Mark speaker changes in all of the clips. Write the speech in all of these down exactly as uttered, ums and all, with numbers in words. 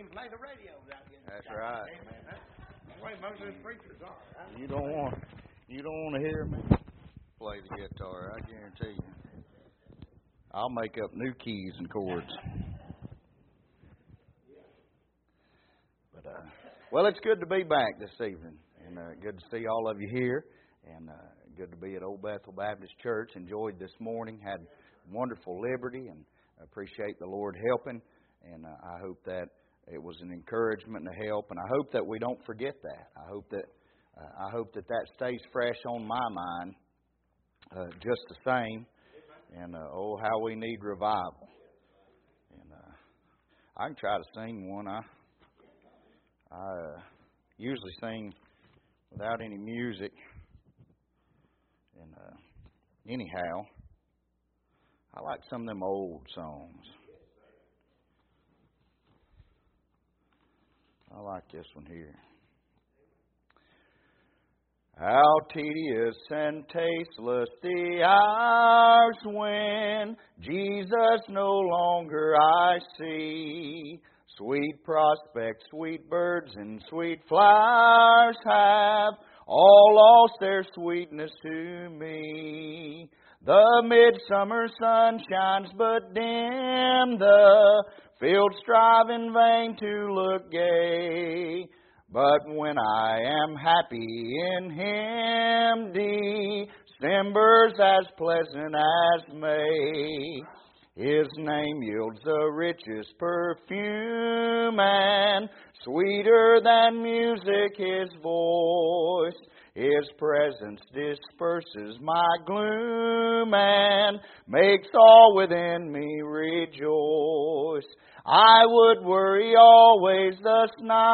Speaker 1: even play the radio without getting
Speaker 2: That's
Speaker 1: shot.
Speaker 2: right.
Speaker 1: Amen. That's the way most of those preachers are. Right?
Speaker 2: You don't want you don't want to hear me play the guitar. I guarantee you. I'll make up new keys and chords. But uh, well, it's good to be back this evening, and uh, good to see all of you here, and uh, good to be at Old Bethel Baptist Church. Enjoyed this morning. Had wonderful liberty, and appreciate the Lord helping. And uh, I hope that it was an encouragement and a help, and I hope that we don't forget that. I hope that uh, I hope that that stays fresh on my mind, uh, just the same. And uh, oh, how we need revival. And uh, I can try to sing one. I I uh, usually sing without any music. And uh, anyhow, I like some of them old songs. I like this one here. How tedious and tasteless the hours when Jesus no longer I see. Sweet prospects, sweet birds, and sweet flowers have all lost their sweetness to me. The midsummer sun shines but dim, the fields strive in vain to look gay. But when I am happy in Him, December's as pleasant as May. His name yields the richest perfume, and sweeter than music His voice. His presence disperses my gloom and makes all within me rejoice. I would worry always, thus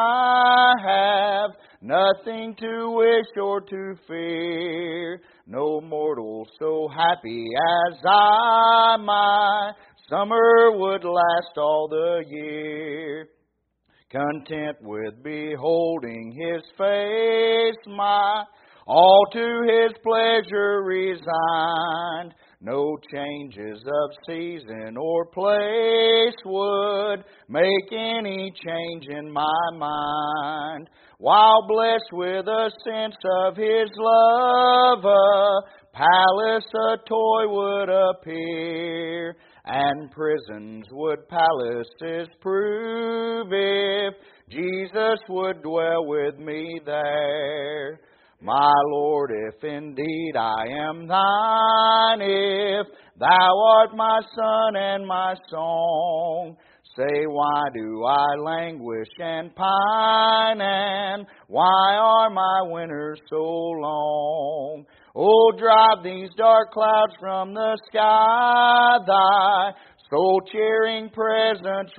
Speaker 2: I have nothing to wish or to fear. No mortal so happy as I, my summer would last all the year. Content with beholding His face, my all to His pleasure resigned. No changes of season or place would make any change in my mind. While blessed with a sense of His love, a palace, a toy would appear, and prisons would palaces prove if Jesus would dwell with me there. My Lord, if indeed I am Thine, if Thou art my sun and my song, say, why do I languish and pine, and why are my winters so long? Oh, drive these dark clouds from the sky, Thy soul-cheering presence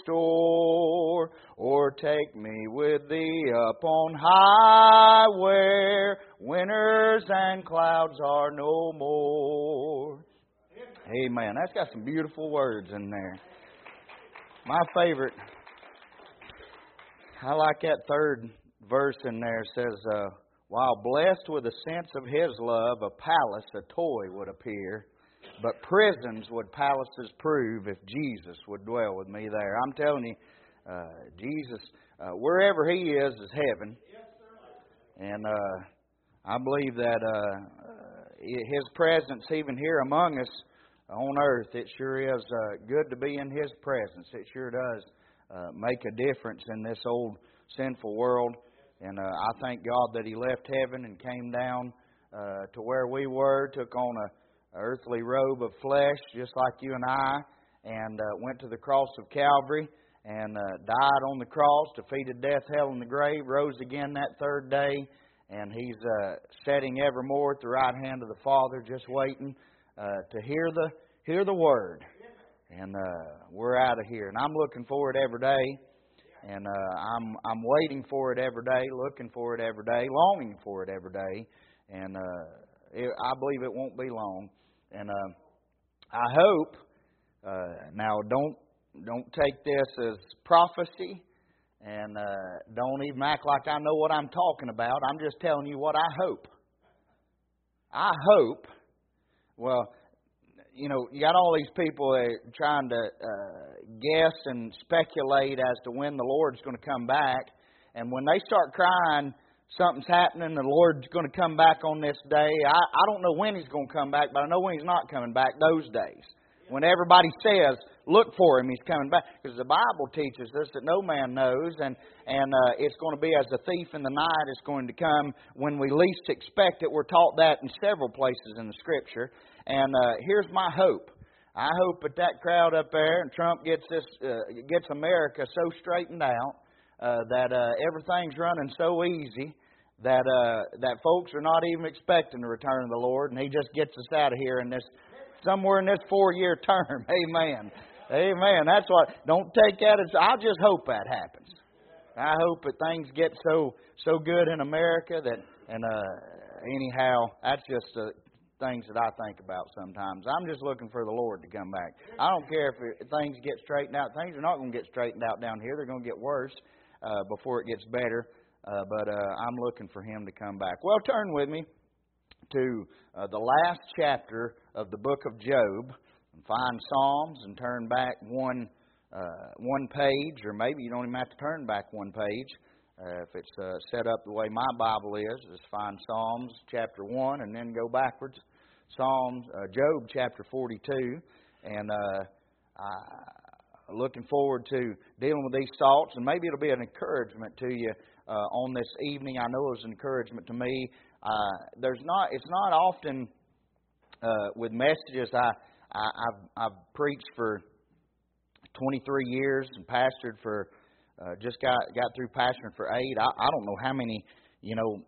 Speaker 2: restore, or take me with Thee up on high, where winters and clouds are no more. Amen. That's got some beautiful words in there. My favorite, I like that third verse in there. It says, uh, while blessed with a sense of His love, a palace, a toy would appear, but prisons would palaces prove if Jesus would dwell with me there. I'm telling you, uh, Jesus, uh, wherever He is, is heaven. And uh, I believe that uh, His presence, even here among us on earth, it sure is uh, good to be in His presence. It sure does uh, make a difference in this old sinful world. And uh, I thank God that He left heaven and came down uh, to where we were, took on a earthly robe of flesh, just like you and I, and uh, went to the cross of Calvary and uh, died on the cross, defeated death, hell, and the grave, rose again that third day, and He's uh, sitting evermore at the right hand of the Father, just waiting uh, to hear the hear the Word. And uh, we're out of here, and I'm looking for it every day, and uh, I'm I'm waiting for it every day, looking for it every day, longing for it every day, and uh, it, I believe it won't be long. And uh, I hope, uh, now don't don't take this as prophecy, and uh, don't even act like I know what I'm talking about. I'm just telling you what I hope. I hope, well, you know, you got all these people that are trying to uh, guess and speculate as to when the Lord's going to come back. And when they start crying, something's happening, the Lord's going to come back on this day. I, I don't know when He's going to come back, but I know when He's not coming back, those days. When everybody says, look for Him, He's coming back. Because the Bible teaches us that no man knows, and, and uh, it's going to be as a thief in the night. It's going to come when we least expect it. We're taught that in several places in the Scripture. And uh, here's my hope. I hope that that crowd up there and Trump gets this, uh, gets America so straightened out uh, that uh, everything's running so easy that uh, that folks are not even expecting the return of the Lord, and He just gets us out of here in this somewhere in this four-year term. Amen. Amen. That's what. Don't take that as. I just hope that happens. I hope that things get so so good in America that. And uh, anyhow, that's just the things that I think about sometimes. I'm just looking for the Lord to come back. I don't care if it, things get straightened out. Things are not going to get straightened out down here. They're going to get worse uh, before it gets better. Uh, but uh, I'm looking for Him to come back. Well, turn with me to uh, the last chapter of the book of Job, and find Psalms and turn back one uh, one page, or maybe you don't even have to turn back one page. Uh, if it's uh, set up the way my Bible is, just find Psalms chapter one and then go backwards. Psalms, uh, Job chapter forty-two, and uh, I'm looking forward to dealing with these thoughts, and maybe it'll be an encouragement to you uh, on this evening. I know it was an encouragement to me. Uh, there's not. It's not often uh, with messages. I, I I've, I've preached for twenty-three years and pastored for uh, just got got through pastoring for eight. I, I don't know how many. You know,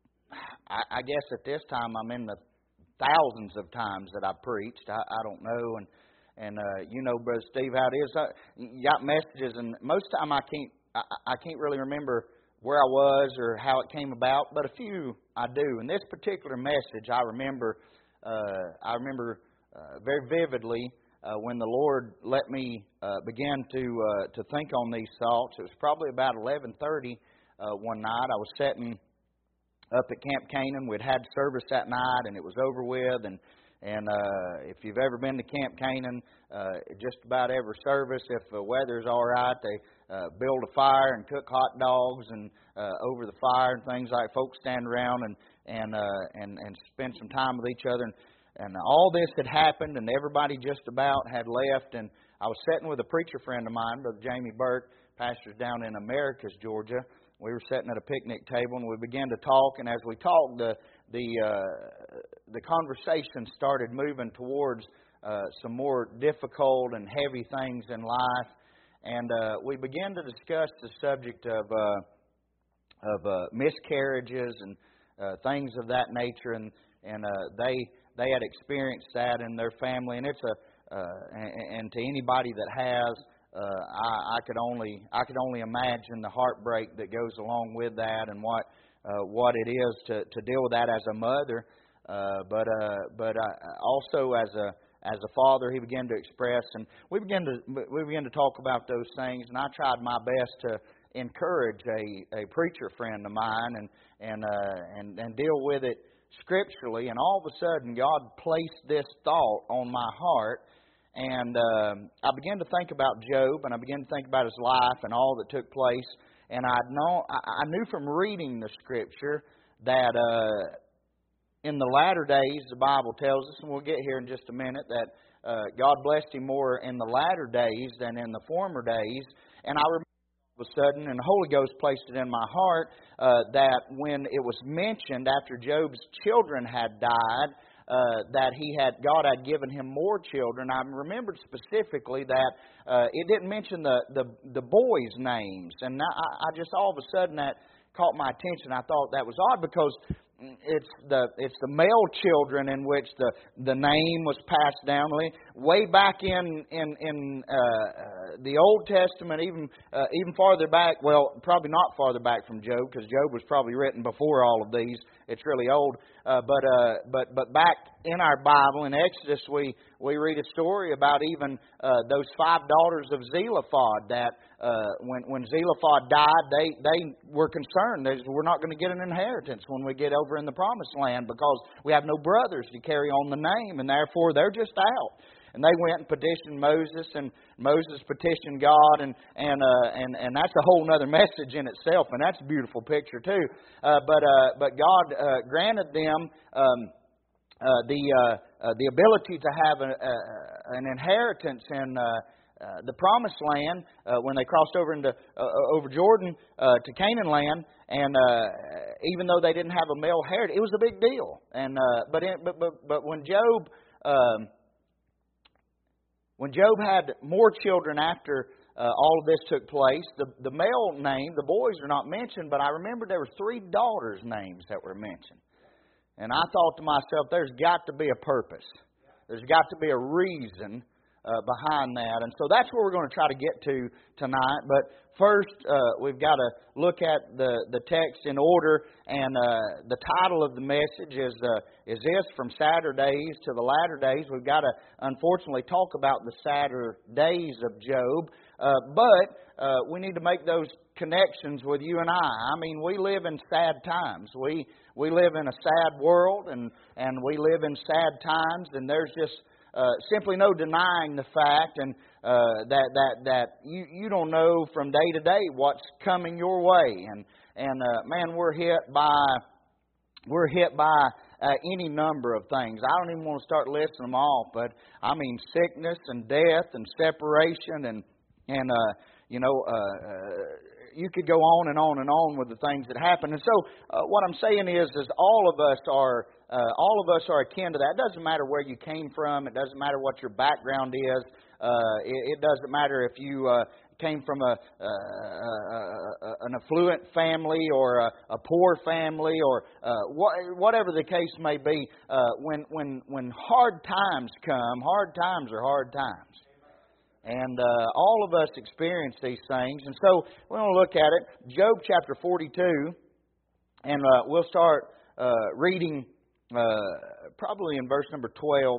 Speaker 2: I, I guess at this time I'm in the thousands of times that I've preached. I, I don't know, and and uh, you know, Brother Steve, how it is. I, you got messages, and most time I can't. I, I can't really remember where I was or how it came about, but a few I do. And this particular message, I remember, uh, I remember uh, very vividly uh, when the Lord let me uh, begin to uh, to think on these thoughts. It was probably about eleven thirty uh, one night. I was sitting up at Camp Canaan. We'd had service that night, and it was over with. And and uh, if you've ever been to Camp Canaan, uh, just about every service, if the weather's all right, they Uh, build a fire and cook hot dogs and uh, over the fire and things like. Folks stand around and and uh, and and spend some time with each other. And, and all this had happened, and everybody just about had left. And I was sitting with a preacher friend of mine, Brother Jamie Burke, pastors down in Americus, Georgia. We were sitting at a picnic table, and we began to talk. And as we talked, the the uh, the conversation started moving towards uh, some more difficult and heavy things in life. And uh, we began to discuss the subject of uh, of uh, miscarriages and uh, things of that nature, and and uh, they they had experienced that in their family, and it's a uh, and, and to anybody that has, uh, I, I could only I could only imagine the heartbreak that goes along with that, and what uh, what it is to, to deal with that as a mother, uh, but uh, but uh, also as a As a father, he began to express, and we began to we began to talk about those things. And I tried my best to encourage a, a preacher friend of mine, and and uh, and and deal with it scripturally. And all of a sudden, God placed this thought on my heart, and um, I began to think about Job, and I began to think about his life and all that took place. And I know I knew from reading the scripture that. Uh, In the latter days, the Bible tells us, and we'll get here in just a minute, that uh, God blessed him more in the latter days than in the former days. And I remember all of a sudden, and the Holy Ghost placed it in my heart, uh, that when it was mentioned after Job's children had died, uh, that he had God had given him more children. I remembered specifically that uh, it didn't mention the, the, the boys' names. And I, I just all of a sudden that caught my attention. I thought that was odd because It's the it's the male children in which the, the name was passed down. Way back in in in uh, uh, the Old Testament, even uh, even farther back. Well, probably not farther back from Job, because Job was probably written before all of these it's really old. Uh, but uh, but but back in our Bible in Exodus, we we read a story about even uh, those five daughters of Zelophehad. That uh, when when Zelophehad died, they they were concerned. They said, we're not going to get an inheritance when we get over in the Promised Land because we have no brothers to carry on the name, and therefore they're just out. And they went and petitioned Moses, and Moses petitioned God, and and uh, and and that's a whole other message in itself, and that's a beautiful picture too. Uh, but uh, but God uh, granted them um, uh, the uh, uh, the ability to have a, a, an inheritance in uh, uh, the Promised Land uh, when they crossed over into uh, over Jordan uh, to Canaan land. And uh, even though they didn't have a male heritage, it was a big deal. And uh, but, in, but but but when Job um, When Job had more children after uh, all of this took place, the, the male name, the boys are not mentioned, but I remember there were three daughters' names that were mentioned. And I thought to myself, there's got to be a purpose. There's got to be a reason uh, behind that. And so that's where we're going to try to get to tonight. But first, uh, we've got to look at the, the text in order. And uh, the title of the message is uh, is this, From Sadder Days to the Latter Days. We've got to, unfortunately, talk about the sadder days of Job. Uh, but uh, we need to make those connections with you and I. I mean, we live in sad times. We we live in a sad world, and, and we live in sad times, and there's just uh, simply no denying the fact and uh, that that that you you don't know from day to day what's coming your way, and and uh, man, we're hit by we're hit by uh, any number of things. I don't even want to start listing them off, but I mean sickness and death and separation and and uh, you know. Uh, uh, You could go on and on and on with the things that happen. And so uh, what I'm saying is, is all of us are uh, all of us are akin to that. It doesn't matter where you came from. It doesn't matter what your background is. Uh, it, it doesn't matter if you uh, came from a, uh, uh, an affluent family or a, a poor family or uh, wh- whatever the case may be. Uh, when when when hard times come, hard times are hard times. And uh, all of us experience these things. And so we're going to look at it. Job chapter forty-two. And uh, we'll start uh, reading uh, probably in verse number twelve.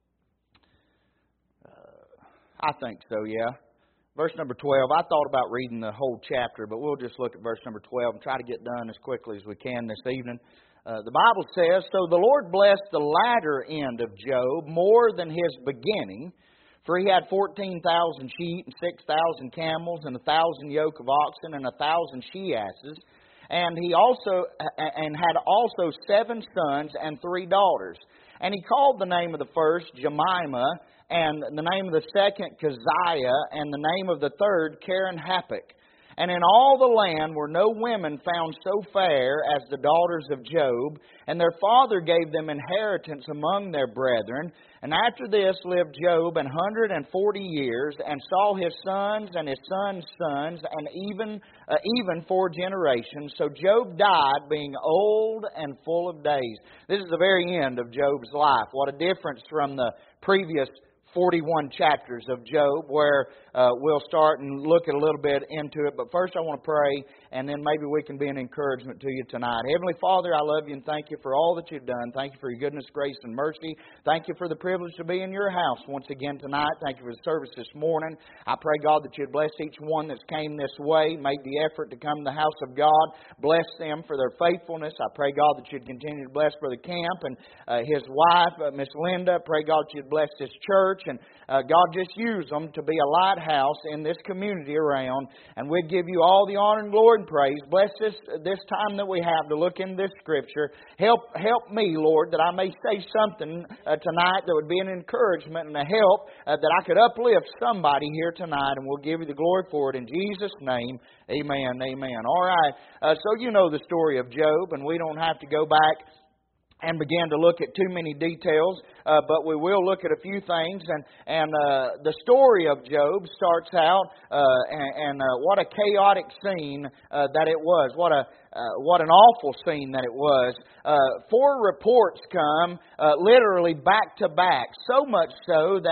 Speaker 2: Uh, I think so, yeah. Verse number twelve. I thought about reading the whole chapter, but we'll just look at verse number twelve and try to get done as quickly as we can this evening. Uh, the Bible says, So the Lord blessed the latter end of Job more than his beginning, for he had fourteen thousand sheep and six thousand camels and a thousand yoke of oxen and a thousand she-asses. And he also and had also seven sons and three daughters. And he called the name of the first Jemimah, and the name of the second Keziah, and the name of the third Keren-Happuch. And in all the land were no women found so fair as the daughters of Job, and their father gave them inheritance among their brethren. And after this lived Job an hundred and forty years, and saw his sons and his sons' sons, and even uh, even four generations. So Job died, being old and full of days. This is the very end of Job's life. What a difference from the previous forty-one chapters of Job, where uh, we'll start and look at a little bit into it. But first I want to pray, and then maybe we can be an encouragement to you tonight. Heavenly Father, I love you and thank you for all that you've done. Thank you for your goodness, grace, and mercy. Thank you for the privilege to be in your house once again tonight. Thank you for the service this morning. I pray, God, that you'd bless each one that's came this way, made the effort to come to the house of God. Bless them for their faithfulness. I pray, God, that you'd continue to bless Brother Camp and uh, his wife, uh, Miss Linda. Pray, God, that you'd bless this church. And uh, God, just use them to be a lighthouse in this community around. And we'd give you all the honor and glory and praise. Bless this this time that we have to look into this Scripture. Help help me, Lord, that I may say something uh, tonight that would be an encouragement and a help uh, that I could uplift somebody here tonight. And we'll give you the glory for it in Jesus' name. Amen. Amen. All right. Uh, so you know the story of Job, and we don't have to go back and begin to look at too many details, uh, but we will look at a few things. And and uh, the story of Job starts out, uh, and, and uh, what a chaotic scene uh, that it was. What a uh, what an awful scene that it was. Uh, four reports come uh, literally back to back, so much so that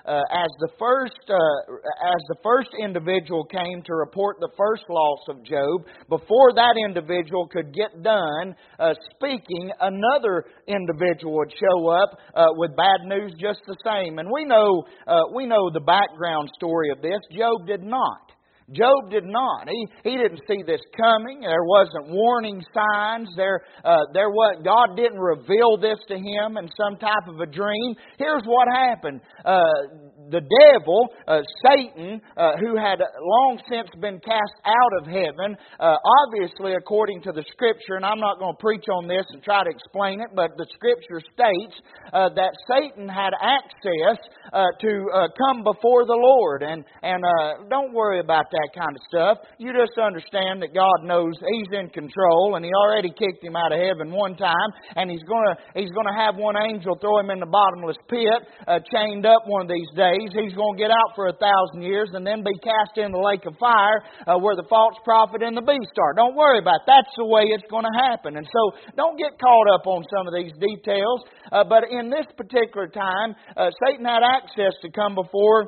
Speaker 2: uh, as the first uh, as the first individual came to report the first loss of Job, before that individual could get done uh, speaking, another individual would show up uh, with bad news just the same. And we know uh, we know the background story of this. Job did not. Job did not. He he didn't see this coming. There wasn't warning signs. There uh, there was God didn't reveal this to him in some type of a dream. Here's what happened. Uh, the devil, uh, Satan, uh, who had long since been cast out of heaven, uh, obviously according to the Scripture, and I'm not going to preach on this and try to explain it, but the Scripture states uh, that Satan had access uh, to uh, come before the Lord. And, and uh, don't worry about that kind of stuff. You just understand that God knows He's in control, and He already kicked him out of heaven one time, and He's going to He's going to have one angel throw him in the bottomless pit, uh, chained up one of these days. He's going to get out for a thousand years and then be cast in the lake of fire uh, where the false prophet and the beast are. Don't worry about it. That's the way it's going to happen. And so don't get caught up on some of these details. Uh, but in this particular time, uh, Satan had access to come before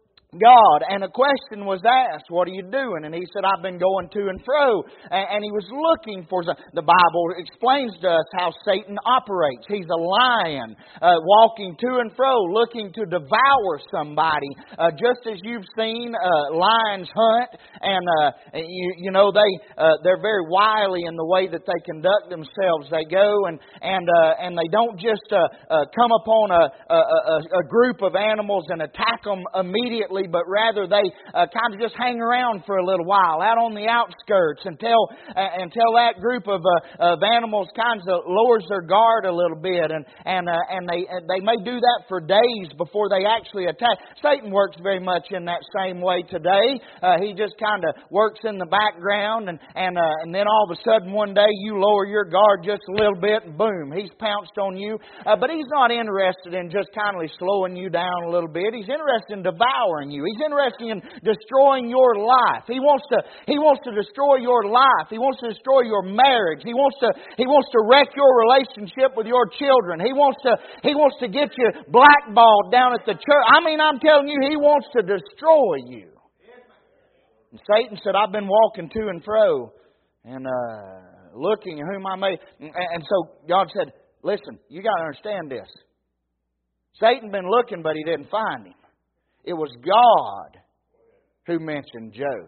Speaker 2: God, and a question was asked, what are you doing? And he said, I've been going to and fro. And he was looking for some. The Bible explains to us how Satan operates. He's a lion uh, walking to and fro, looking to devour somebody. Uh, just as you've seen uh, lions hunt, and uh, you, you know, they, uh, they're very wily in the way that they conduct themselves. They go and, and, uh, and they don't just uh, uh, come upon a, a, a, a group of animals and attack them immediately, but rather they uh, kind of just hang around for a little while out on the outskirts until uh, until that group of uh, of animals kind of lowers their guard a little bit, and and uh, and they they may do that for days before they actually attack. Satan works very much in that same way today. Uh, he just kind of works in the background, and and uh, and then all of a sudden one day you lower your guard just a little bit, and boom, he's pounced on you. Uh, but he's not interested in just kindly slowing you down a little bit. He's interested in devouring you. He's interested in destroying your life. He wants to He wants to destroy your life. He wants to destroy your marriage. He wants to He wants to wreck your relationship with your children. He wants to He wants to get you blackballed down at the church. I mean, I'm telling you, He wants to destroy you. And Satan said, I've been walking to and fro and uh, looking at whom I may. And so God said, listen, you got to understand this. Satan been looking, but he didn't find him. It was God who mentioned Job.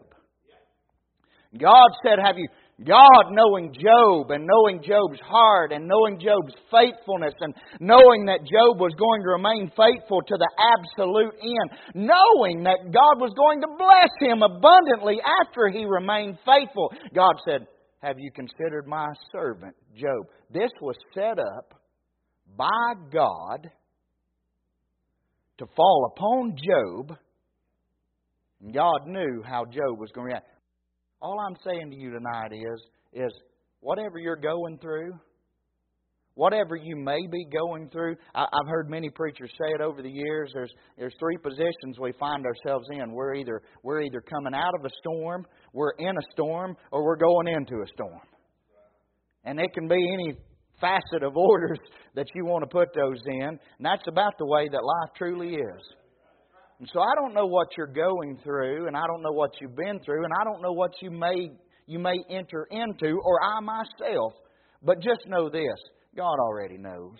Speaker 2: God said, have you, God knowing Job and knowing Job's heart and knowing Job's faithfulness and knowing that Job was going to remain faithful to the absolute end, knowing that God was going to bless him abundantly after he remained faithful, God said, have you considered my servant Job? This was set up by God to fall upon Job, and God knew how Job was going to react. All I'm saying to you tonight is, is whatever you're going through, whatever you may be going through, I, I've heard many preachers say it over the years. There's there's three positions we find ourselves in. We're either we're either coming out of a storm, we're in a storm, or we're going into a storm. And it can be any facet of orders that you want to put those in. And that's about the way that life truly is. And so I don't know what you're going through, and I don't know what you've been through, and I don't know what you may you may enter into, or I myself. But just know this, God already knows.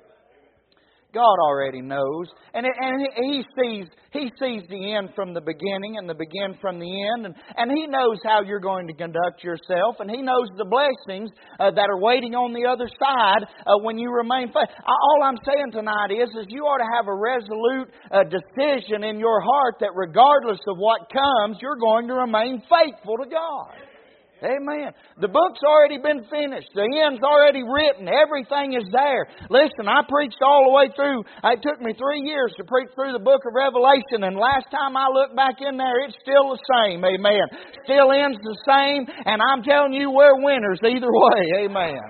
Speaker 2: God already knows. And, it, and He sees He sees the end from the beginning and the begin from the end. And, and He knows how you're going to conduct yourself. And He knows the blessings uh, that are waiting on the other side uh, when you remain faithful. All I'm saying tonight is, is you ought to have a resolute uh, decision in your heart that regardless of what comes, you're going to remain faithful to God. Amen. The book's already been finished. The end's already written. Everything is there. Listen, I preached all the way through. It took me three years to preach through the book of Revelation, and last time I looked back in there, it's still the same. Amen. Still ends the same, and I'm telling you, we're winners either way. Amen.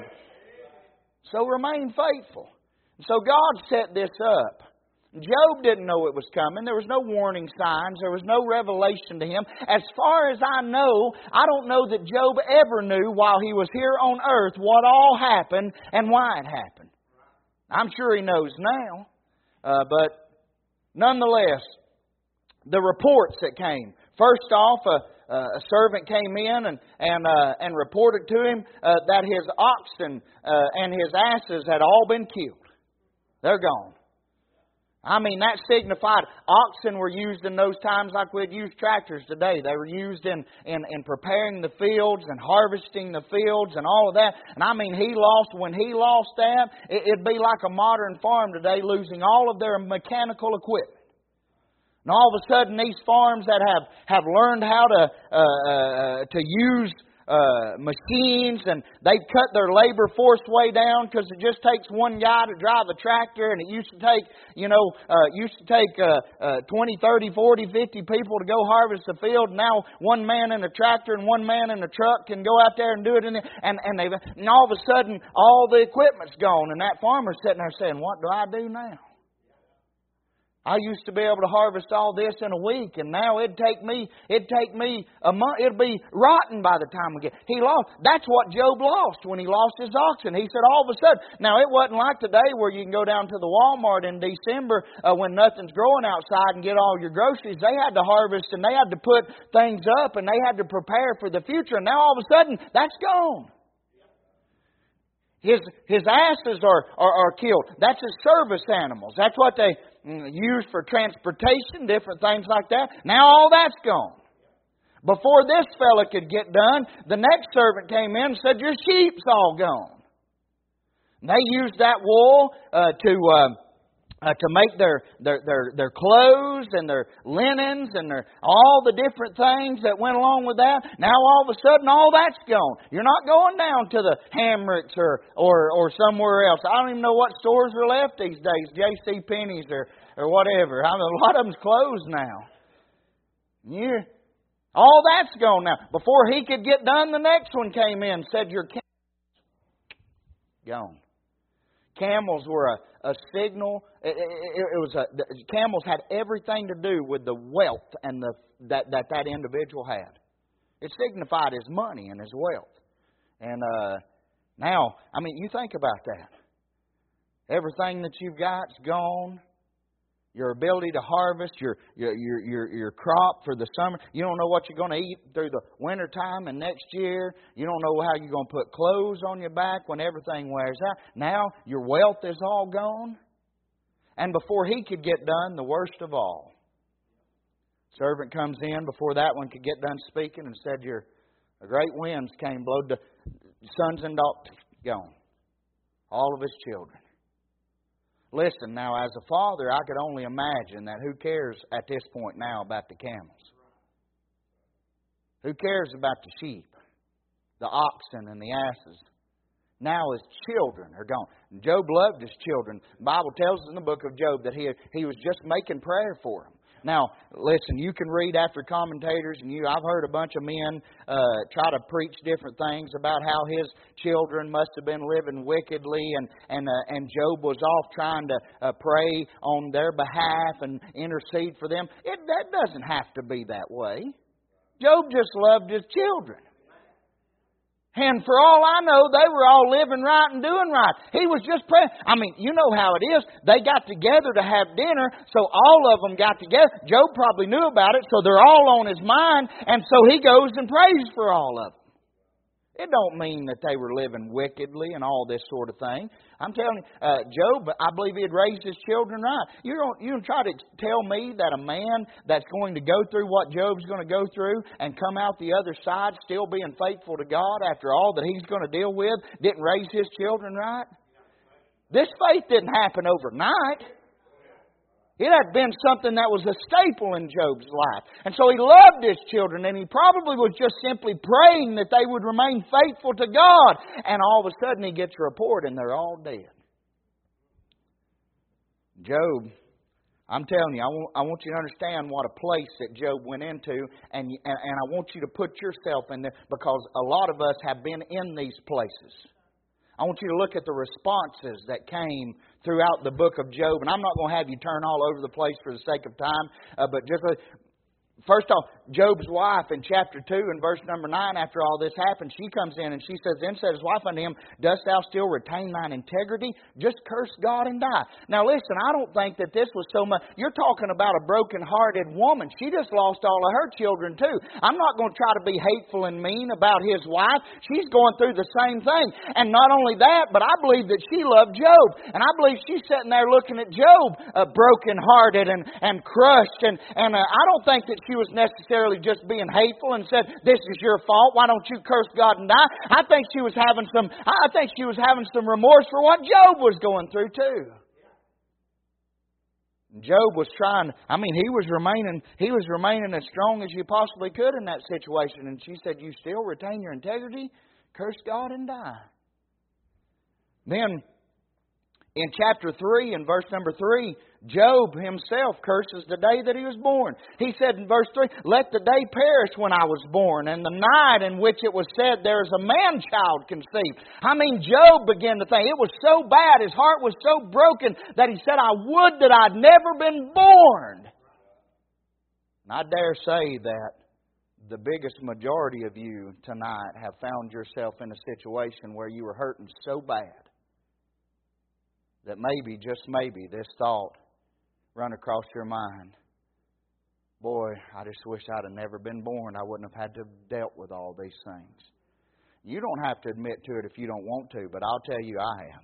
Speaker 2: So remain faithful. So God set this up. Job didn't know it was coming. There was no warning signs. There was no revelation to him. As far as I know, I don't know that Job ever knew while he was here on earth what all happened and why it happened. I'm sure he knows now. Uh, but nonetheless, the reports that came. First off, a, a servant came in and and, uh, and reported to him uh, that his oxen uh, and his asses had all been killed. They're gone. I mean, that signified oxen were used in those times like we'd use tractors today. They were used in, in, in preparing the fields and harvesting the fields and all of that. And I mean, he lost, when he lost that, it, it'd be like a modern farm today losing all of their mechanical equipment. And all of a sudden, these farms that have, have learned how to uh, uh, to use uh, machines, and they've cut their labor force way down because it just takes one guy to drive a tractor, and it used to take, you know, uh, used to take uh, uh, twenty, thirty, forty, fifty people to go harvest the field. Now one man in a tractor and one man in a truck can go out there and do it, and and and, they, and all of a sudden all the equipment's gone, and that farmer's sitting there saying, "What do I do now? I used to be able to harvest all this in a week, and now it'd take me, it'd take me a month, it'd be rotten by the time we get." He lost. That's what Job lost when he lost his oxen. He said all of a sudden, now it wasn't like today where you can go down to the Walmart in December uh, when nothing's growing outside and get all your groceries. They had to harvest and they had to put things up and they had to prepare for the future. And now all of a sudden, that's gone. His his asses are, are, are killed. That's his service animals. That's what they use for transportation, different things like that. Now all that's gone. Before this fella could get done, the next servant came in and said, "Your sheep's all gone." And they used that wool uh, to uh, uh, to make their, their their their clothes and their linens and their all the different things that went along with that. Now all of a sudden all that's gone. You're not going down to the Hamricks or or or somewhere else. I don't even know what stores are left these days. J C Penney's or or whatever. I mean, a lot of them's closed now. You, all that's gone now. Before he could get done, the next one came in and said, "Your camels gone." Camels were a, a signal. It, it, it was a, the camels had everything to do with the wealth and the that, that that individual had. It signified his money and his wealth. And uh, now, I mean, you think about that. Everything that you've got's gone. Your ability to harvest your your your your, your crop for the summer. You don't know what you're going to eat through the winter time and next year. You don't know how you're going to put clothes on your back when everything wears out. Now your wealth is all gone. And before he could get done, the worst of all, servant comes in before that one could get done speaking and said, "Your great winds came, blowed the sons and daughters gone, all of his children." Listen, now, as a father, I could only imagine that who cares at this point now about the camels? Who cares about the sheep, the oxen, and the asses? Now his children are gone. Job loved his children. The Bible tells us in the book of Job that he, he was just making prayer for them. Now, listen, you can read after commentators, and you I've heard a bunch of men uh, try to preach different things about how his children must have been living wickedly, and and uh, and Job was off trying to uh, pray on their behalf and intercede for them. It that doesn't have to be that way. Job just loved his children. And for all I know, they were all living right and doing right. He was just praying. I mean, you know how it is. They got together to have dinner, so all of them got together. Job probably knew about it, so they're all on his mind, and so he goes and prays for all of them. It don't mean that they were living wickedly and all this sort of thing. I'm telling you, uh, Job, I believe he had raised his children right. You don't, you don't try to tell me that a man that's going to go through what Job's going to go through and come out the other side still being faithful to God after all that he's going to deal with didn't raise his children right? This faith didn't happen overnight. It had been something that was a staple in Job's life. And so he loved his children, and he probably was just simply praying that they would remain faithful to God. And all of a sudden he gets a report and they're all dead. Job, I'm telling you, I want, I want you to understand what a place that Job went into, and, and, and I want you to put yourself in there, because a lot of us have been in these places. I want you to look at the responses that came throughout the book of Job. And I'm not going to have you turn all over the place for the sake of time. Uh, but just first off, Job's wife in chapter two and verse number nine, after all this happened, she comes in and she says, Then said his wife unto him, Dost thou still retain thine integrity? Just curse God and die. Now listen, I don't think that this was so much... You're talking about a broken-hearted woman. She just lost all of her children too. I'm not going to try to be hateful and mean about his wife. She's going through the same thing. And not only that, but I believe that she loved Job. And I believe she's sitting there looking at Job uh, broken-hearted and, and crushed. And, and uh, I don't think that she was necessarily just being hateful and said, This is your fault. Why don't you curse God and die? I think she was having some, I think she was having some remorse for what Job was going through too. Job was trying, I mean, he was remaining, he was remaining as strong as you possibly could in that situation. And she said, You still retain your integrity? Curse God and die. Then, in chapter three, in verse number three, Job himself curses the day that he was born. He said in verse three, Let the day perish when I was born, and the night in which it was said, There is a man-child conceived. I mean, Job began to think, it was so bad, his heart was so broken, that he said, I would that I'd never been born. And I dare say that the biggest majority of you tonight have found yourself in a situation where you were hurting so bad that maybe, just maybe, this thought run across your mind. Boy, I just wish I'd have never been born. I wouldn't have had to have dealt with all these things. You don't have to admit to it if you don't want to, but I'll tell you I have.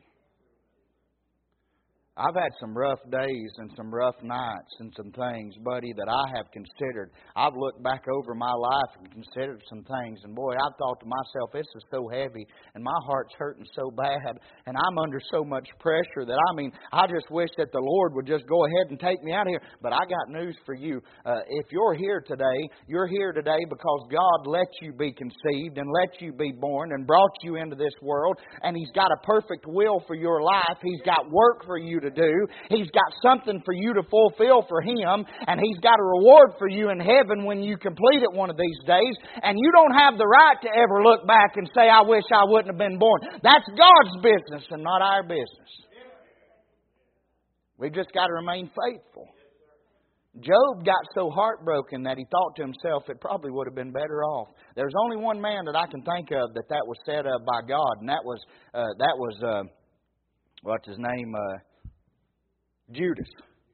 Speaker 2: I've had some rough days and some rough nights and some things, buddy, that I have considered. I've looked back over my life and considered some things. And boy, I've thought to myself, this is so heavy and my heart's hurting so bad and I'm under so much pressure that, I mean, I just wish that the Lord would just go ahead and take me out of here. But I got news for you. Uh, if you're here today, you're here today because God let you be conceived and let you be born and brought you into this world. And He's got a perfect will for your life. He's got work for you to do. He's got something for you to fulfill for Him, and He's got a reward for you in heaven when you complete it one of these days. And you don't have the right to ever look back and say, I wish I wouldn't have been born. That's God's business and not our business. We've just got to remain faithful. Job got so heartbroken that he thought to himself it probably would have been better off. There's only one man that I can think of that that was set up by God, and that was uh, that was uh, what's his name? Uh, Judas.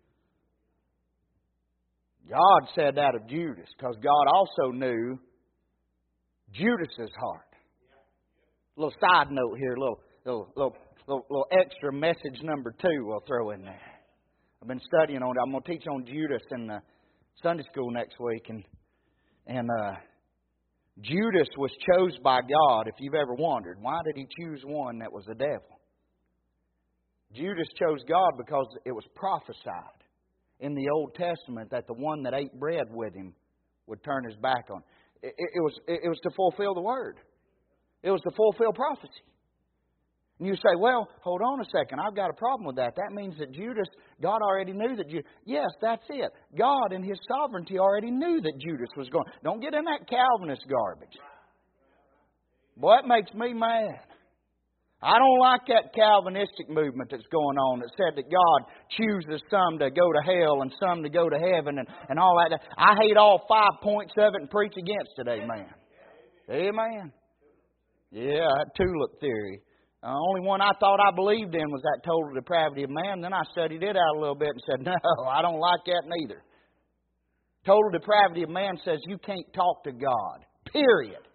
Speaker 2: God said that of Judas because God also knew Judas's heart. A little side note here, a little, little, little, little, little extra message number two we'll throw in there. I've been studying on it. I'm going to teach on Judas in the Sunday school next week, and and uh, Judas was chosen by God. If you've ever wondered, why did He choose one that was the devil? Judas chose God because it was prophesied in the Old Testament that the one that ate bread with Him would turn his back on. It, it, was, it was to fulfill the Word. It was to fulfill prophecy. And you say, well, hold on a second, I've got a problem with that. That means that Judas, God already knew that Judas... Yes, that's it. God in His sovereignty already knew that Judas was going... Don't get in that Calvinist garbage. Boy, it makes me mad. I don't like that Calvinistic movement that's going on that said that God chooses some to go to hell and some to go to heaven and, and all that. I hate all five points of it and preach against it, amen. Amen. Yeah, that tulip theory. The only one I thought I believed in was that total depravity of man. Then I studied it out a little bit and said, no, I don't like that neither. Total depravity of man says you can't talk to God, period.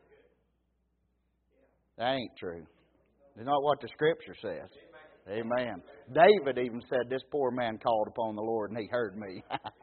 Speaker 2: That ain't true. It's not what the Scripture says. Amen. David even said, this poor man called upon the Lord and He heard me.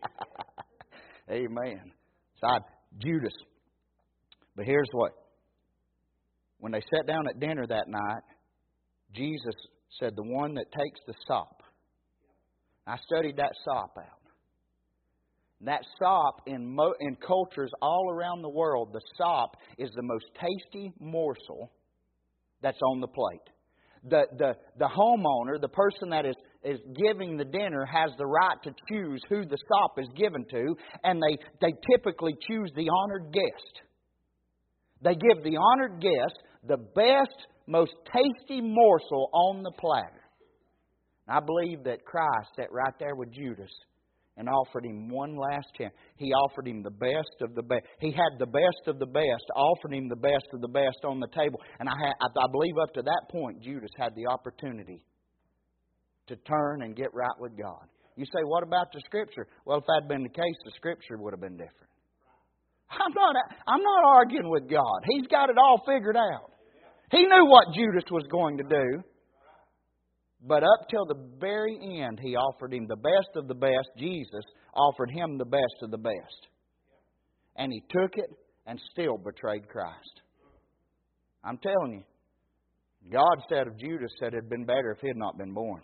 Speaker 2: Amen. So I, Judas. But here's what. When they sat down at dinner that night, Jesus said, the one that takes the sop. I studied that sop out. That sop in, mo- in cultures all around the world, the sop is the most tasty morsel that's on the plate. The, the, the homeowner, the person that is, is giving the dinner, has the right to choose who the sop is given to, and they, they typically choose the honored guest. They give the honored guest the best, most tasty morsel on the platter. I believe that Christ sat right there with Judas and offered him one last chance. He offered him the best of the best. He had the best of the best, offered him the best of the best on the table. And I, ha- I believe up to that point, Judas had the opportunity to turn and get right with God. You say, what about the Scripture? Well, if that had been the case, the Scripture would have been different. I'm not, I'm not arguing with God. He's got it all figured out. He knew what Judas was going to do. But up till the very end, He offered him the best of the best. Jesus offered him the best of the best. And he took it and still betrayed Christ. I'm telling you, God said of Judas, said it had been better if he had not been born.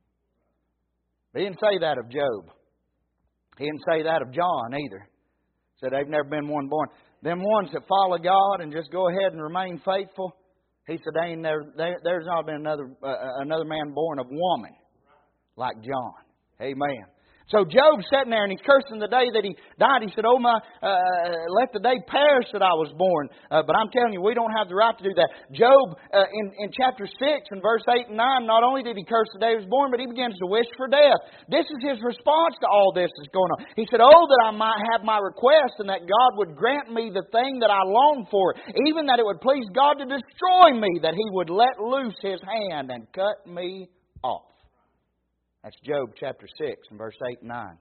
Speaker 2: He didn't say that of Job. He didn't say that of John either. He said they've never been one born. Them ones that follow God and just go ahead and remain faithful, he said they ain't never, they, there's not been another uh, another man born of woman like John. Amen. So Job's sitting there and he's cursing the day that he died. He said, oh my, uh, let the day perish that I was born. Uh, but I'm telling you, we don't have the right to do that. Job, uh, in, in chapter six and verse eight and nine, not only did he curse the day he was born, but he begins to wish for death. This is his response to all this that's going on. He said, oh, that I might have my request and that God would grant me the thing that I long for, even that it would please God to destroy me, that He would let loose His hand and cut me off. That's Job chapter six and verse eight and nine.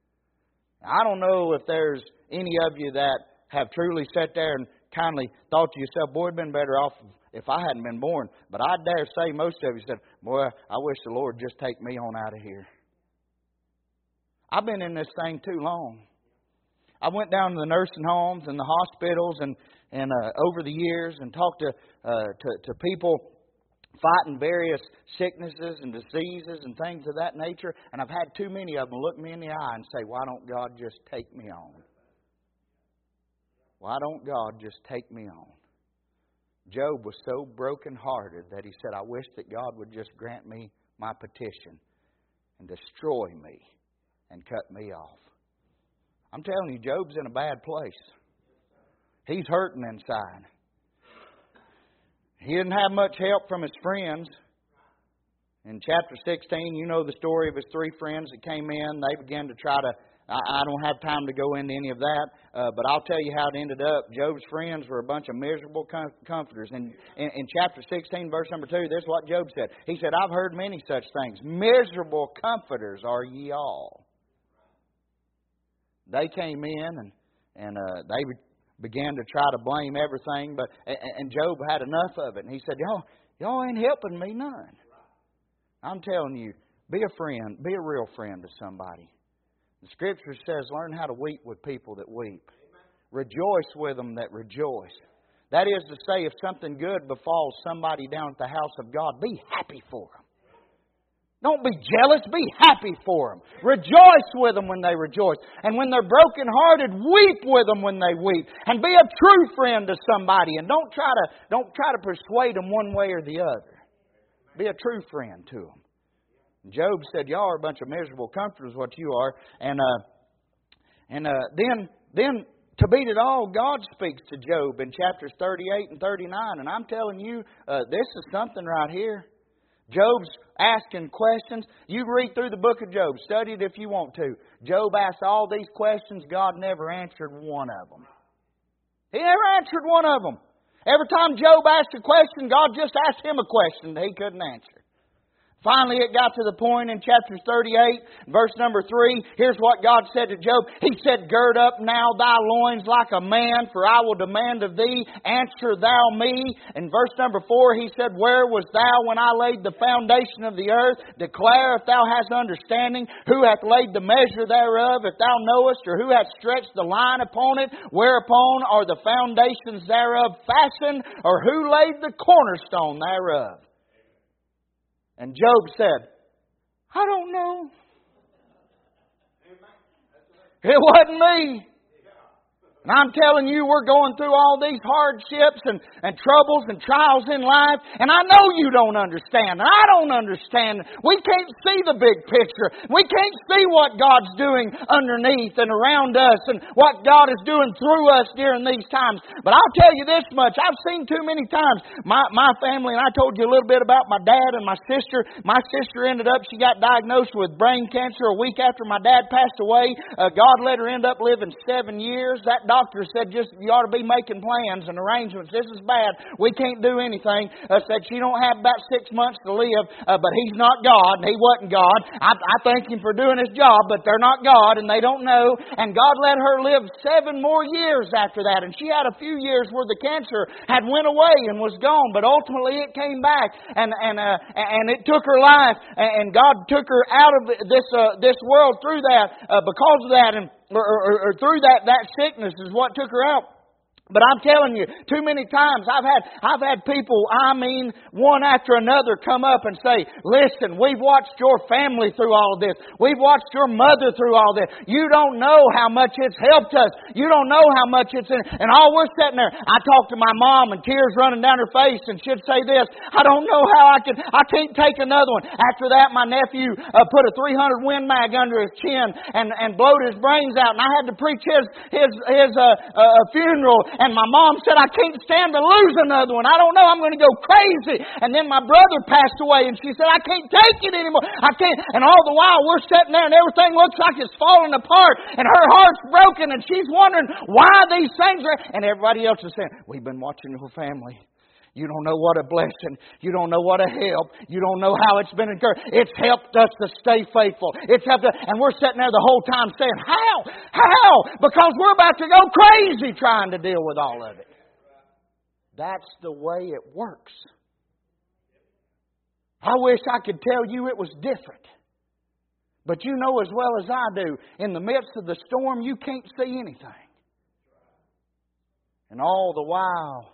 Speaker 2: I don't know if there's any of you that have truly sat there and kindly thought to yourself, boy, it'd been better off if I hadn't been born. But I dare say most of you said, boy, I wish the Lord just take me on out of here. I've been in this thing too long. I went down to the nursing homes and the hospitals and, and uh, over the years and talked to, uh, to, to people fighting various sicknesses and diseases and things of that nature. And I've had too many of them look me in the eye and say, why don't God just take me on? Why don't God just take me on? Job was so brokenhearted that he said, I wish that God would just grant me my petition and destroy me and cut me off. I'm telling you, Job's in a bad place. He's hurting inside. He didn't have much help from his friends. In chapter sixteen, you know the story of his three friends that came in. They began to try to, I, I don't have time to go into any of that, uh, but I'll tell you how it ended up. Job's friends were a bunch of miserable com- comforters. And in, in chapter sixteen, verse number two, this is what Job said. He said, I've heard many such things. Miserable comforters are ye all. They came in and, and uh, they would began to try to blame everything, but and Job had enough of it. And he said, y'all, y'all ain't helping me none. I'm telling you, be a friend, be a real friend to somebody. The Scripture says, learn how to weep with people that weep. Rejoice with them that rejoice. That is to say, if something good befalls somebody down at the house of God, be happy for them. Don't be jealous. Be happy for them. Rejoice with them when they rejoice. And when they're brokenhearted, weep with them when they weep. And be a true friend to somebody. And don't try to don't try to persuade them one way or the other. Be a true friend to them. Job said, "Y'all are a bunch of miserable comforters, what you are." And uh, and uh, then then to beat it all, God speaks to Job in chapters thirty-eight and thirty-nine. And I'm telling you, uh, this is something right here. Job's asking questions. You read through the book of Job. Study it if you want to. Job asked all these questions. God never answered one of them. He never answered one of them. Every time Job asked a question, God just asked him a question that he couldn't answer. Finally, it got to the point in chapter thirty-eight, verse number three. Here's what God said to Job. He said, "Gird up now thy loins like a man, for I will demand of thee. Answer thou me." In verse number four, He said, "Where was thou when I laid the foundation of the earth? Declare if thou hast understanding. Who hath laid the measure thereof, if thou knowest? Or who hath stretched the line upon it? Whereupon are the foundations thereof fastened? Or who laid the cornerstone thereof?" And Job said, "I don't know. It wasn't me. And I'm telling you, we're going through all these hardships and, and troubles and trials in life. And I know you don't understand. And I don't understand. We can't see the big picture. We can't see what God's doing underneath and around us and what God is doing through us during these times. But I'll tell you this much. I've seen too many times. My, my family, and I told you a little bit about my dad and my sister. My sister ended up, she got diagnosed with brain cancer a week after my dad passed away. Uh, God let her end up living seven years. That doctor said, just you ought to be making plans and arrangements. This is bad. We can't do anything. Uh, said she don't have about six months to live, uh, but He's not God, and He wasn't God. I, I thank Him for doing His job, but they're not God, and they don't know. And God let her live seven more years after that. And she had a few years where the cancer had went away and was gone, but ultimately it came back, and and uh, and it took her life, and God took her out of this uh, this world through that uh, because of that, and Or, or, or through that, that sickness is what took her out. But I'm telling you, too many times I've had I've had people, I mean, one after another come up and say, listen, we've watched your family through all of this. We've watched your mother through all this. You don't know how much it's helped us. You don't know how much it's in. And all we're sitting there, I talk to my mom and tears running down her face, and she'd say this, I don't know how I can, I can't take another one. After that, my nephew uh, put a three hundred Win Mag under his chin and, and blowed his brains out, and I had to preach his, his, his uh, uh, funeral. And my mom said, I can't stand to lose another one. I don't know, I'm going to go crazy. And then my brother passed away, and she said, I can't take it anymore. I can't. And all the while we're sitting there and everything looks like it's falling apart, and her heart's broken, and she's wondering why these things are. And everybody else is saying, we've been watching your family. You don't know what a blessing. You don't know what a help. You don't know how it's been encouraged. It's helped us to stay faithful. It's helped us. And we're sitting there the whole time saying, how? How? Because we're about to go crazy trying to deal with all of it. That's the way it works. I wish I could tell you it was different. But you know as well as I do, in the midst of the storm, you can't see anything. And all the while,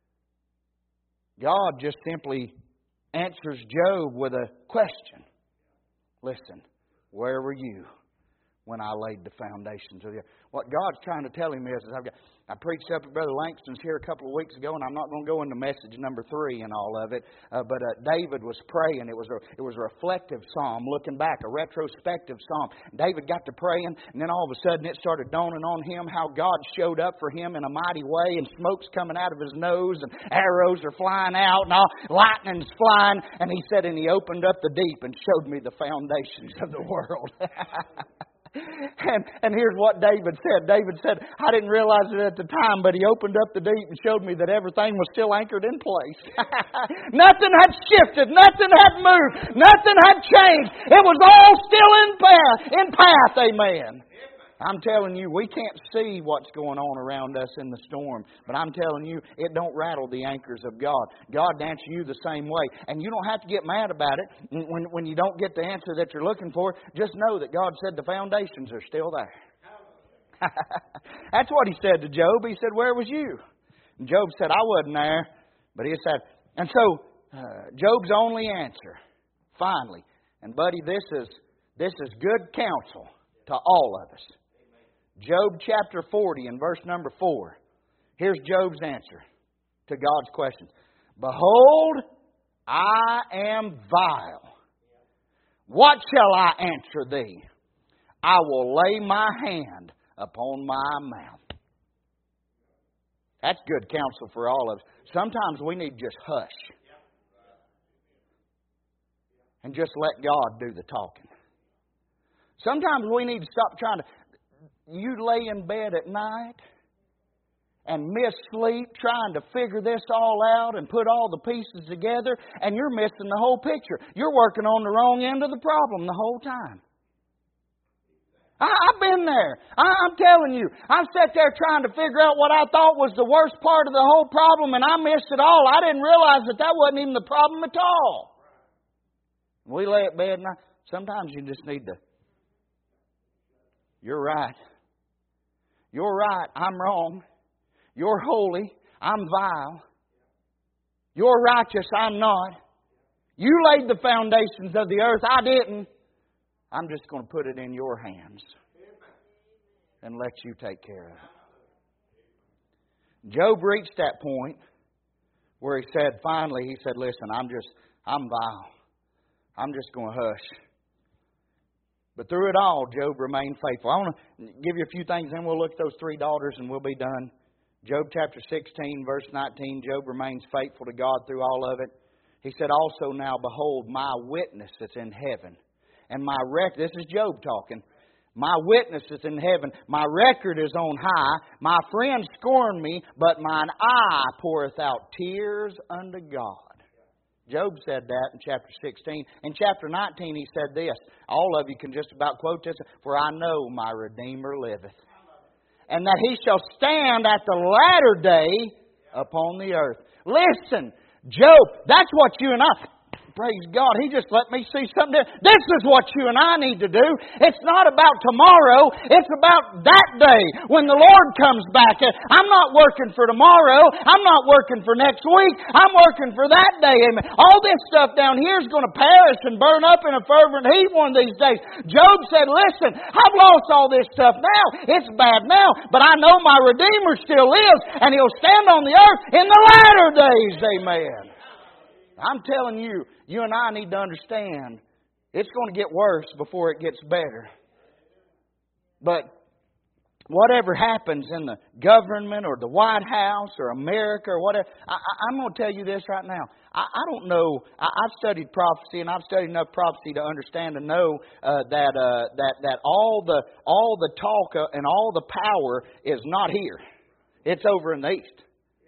Speaker 2: God just simply answers Job with a question. Listen, where were you when I laid the foundations of the earth? What God's trying to tell him is, is I've got, I preached up at Brother Langston's here a couple of weeks ago, and I'm not going to go into message number three and all of it, uh, but uh, David was praying. It was, a, it was a reflective psalm, looking back, a retrospective psalm. David got to praying, and then all of a sudden it started dawning on him how God showed up for him in a mighty way, and smoke's coming out of his nose, and arrows are flying out, and all lightning's flying, and he said, and he opened up the deep and showed me the foundations of the world. And, and here's what David said. David said, I didn't realize it at the time, but he opened up the deep and showed me that everything was still anchored in place. Nothing had shifted. Nothing had moved. Nothing had changed. It was all still in path. In path, amen. I'm telling you, we can't see what's going on around us in the storm. But I'm telling you, it don't rattle the anchors of God. God answers you the same way. And you don't have to get mad about it when, when you don't get the answer that you're looking for. Just know that God said the foundations are still there. That's what He said to Job. He said, where was you? And Job said, I wasn't there. But he said, and so uh, Job's only answer, finally, and buddy, this is this is good counsel to all of us. Job chapter forty and verse number four. Here's Job's answer to God's question. Behold, I am vile. What shall I answer thee? I will lay my hand upon my mouth. That's good counsel for all of us. Sometimes we need just hush. And just let God do the talking. Sometimes we need to stop trying to... You lay in bed at night and miss sleep trying to figure this all out and put all the pieces together, and you're missing the whole picture. You're working on the wrong end of the problem the whole time. I, I've been there. I, I'm telling you. I sat there trying to figure out what I thought was the worst part of the whole problem, and I missed it all. I didn't realize that that wasn't even the problem at all. We lay at bed, and I, sometimes you just need to... You're right. You're right. I'm wrong. You're holy. I'm vile. You're righteous. I'm not. You laid the foundations of the earth. I didn't. I'm just going to put it in your hands and let you take care of it. Job reached that point where he said, finally, he said, listen, I'm just, I'm vile. I'm just going to hush. But through it all, Job remained faithful. I want to give you a few things, then we'll look at those three daughters and we'll be done. Job chapter sixteen, verse nineteen, Job remains faithful to God through all of it. He said, also now, behold, my witness is in heaven. And my record, this is Job talking. My witness is in heaven. My record is on high. My friends scorn me, but mine eye poureth out tears unto God. Job said that in chapter sixteen. In chapter nineteen, he said this. All of you can just about quote this. For I know my Redeemer liveth, and that He shall stand at the latter day upon the earth. Listen, Job, that's what you and I... Praise God, He just let me see something. This is what you and I need to do. It's not about tomorrow. It's about that day when the Lord comes back. I'm not working for tomorrow. I'm not working for next week. I'm working for that day. Amen. All this stuff down here is going to perish and burn up in a fervent heat one of these days. Job said, listen, I've lost all this stuff now. It's bad now. But I know my Redeemer still lives, and He'll stand on the earth in the latter days. Amen. I'm telling you, you and I need to understand it's going to get worse before it gets better. But whatever happens in the government or the White House or America or whatever, I, I'm going to tell you this right now. I, I don't know. I, I've studied prophecy, and I've studied enough prophecy to understand and know uh, that uh, that that all the all the talk and all the power is not here. It's over in the east.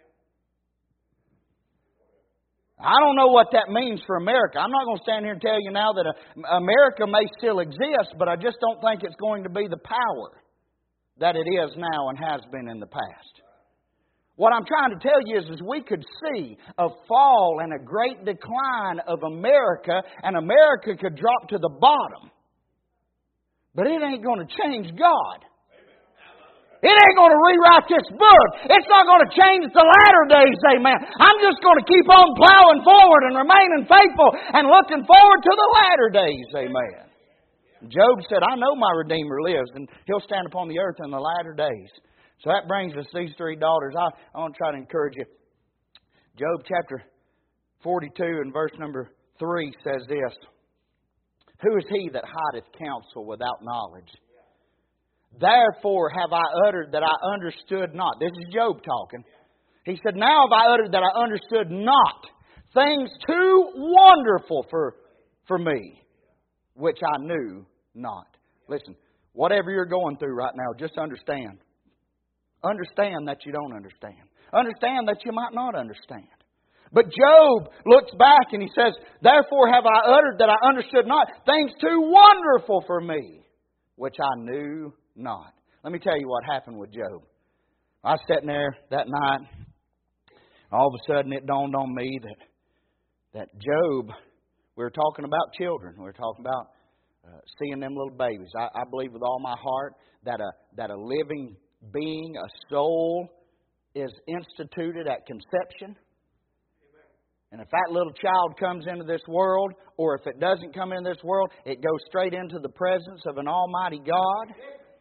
Speaker 2: I don't know what that means for America. I'm not going to stand here and tell you now that America may still exist, but I just don't think it's going to be the power that it is now and has been in the past. What I'm trying to tell you is, is we could see a fall and a great decline of America, and America could drop to the bottom. But it ain't going to change God. It ain't going to rewrite this book. It's not going to change the latter days, amen. I'm just going to keep on plowing forward and remaining faithful and looking forward to the latter days, amen. Job said, I know my Redeemer lives, and He'll stand upon the earth in the latter days. So that brings us these three daughters. I, I want to try to encourage you. Job chapter forty-two and verse number three says this. Who is he that hideth counsel without knowledge? Therefore have I uttered that I understood not. This is Job talking. He said, now have I uttered that I understood not things too wonderful for, for me, which I knew not. Listen, whatever you're going through right now, just understand. Understand that you don't understand. Understand that you might not understand. But Job looks back and he says, therefore have I uttered that I understood not things too wonderful for me, which I knew not. Let me tell you what happened with Job. I was sitting there that night. All of a sudden it dawned on me that that Job, we were talking about children. We were talking about uh, seeing them little babies. I, I believe with all my heart that a that a living being, a soul, is instituted at conception. And if that little child comes into this world, or if it doesn't come into this world, it goes straight into the presence of an almighty God.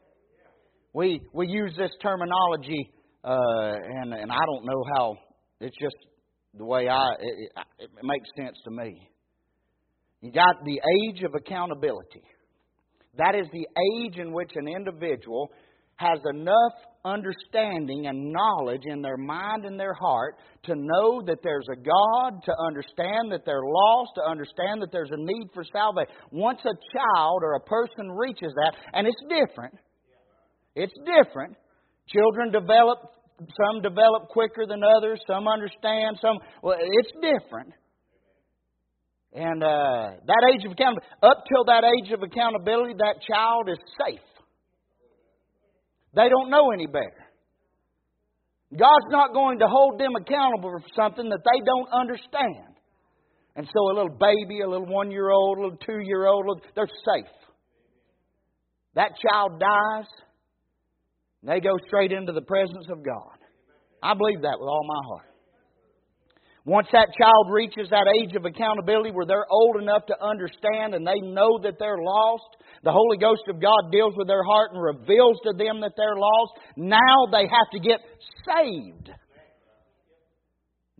Speaker 2: We we use this terminology, uh, and and I don't know how. It's just the way I it, it makes sense to me. You got the age of accountability. That is the age in which an individual has enough understanding and knowledge in their mind and their heart to know that there's a God, to understand that they're lost, to understand that there's a need for salvation. Once a child or a person reaches that, and it's different. It's different. Children develop, some develop quicker than others, some understand, some, well, it's different. And uh, that age of accountability, up till that age of accountability, that child is safe. They don't know any better. God's not going to hold them accountable for something that they don't understand. And so a little baby, a little one-year-old, a little two-year-old, they're safe. That child dies, and they go straight into the presence of God. I believe that with all my heart. Once that child reaches that age of accountability where they're old enough to understand and they know that they're lost, the Holy Ghost of God deals with their heart and reveals to them that they're lost. Now they have to get saved.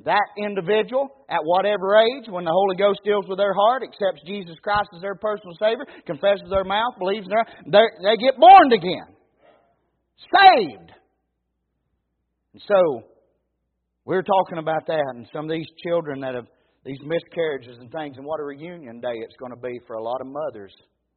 Speaker 2: that individual, at whatever age, when the Holy Ghost deals with their heart, accepts Jesus Christ as their personal Savior, confesses their mouth, believes in their heart, they get born again. Saved. And so, we're talking about that, and some of these children that have these miscarriages and things, and what a reunion day it's going to be for a lot of mothers.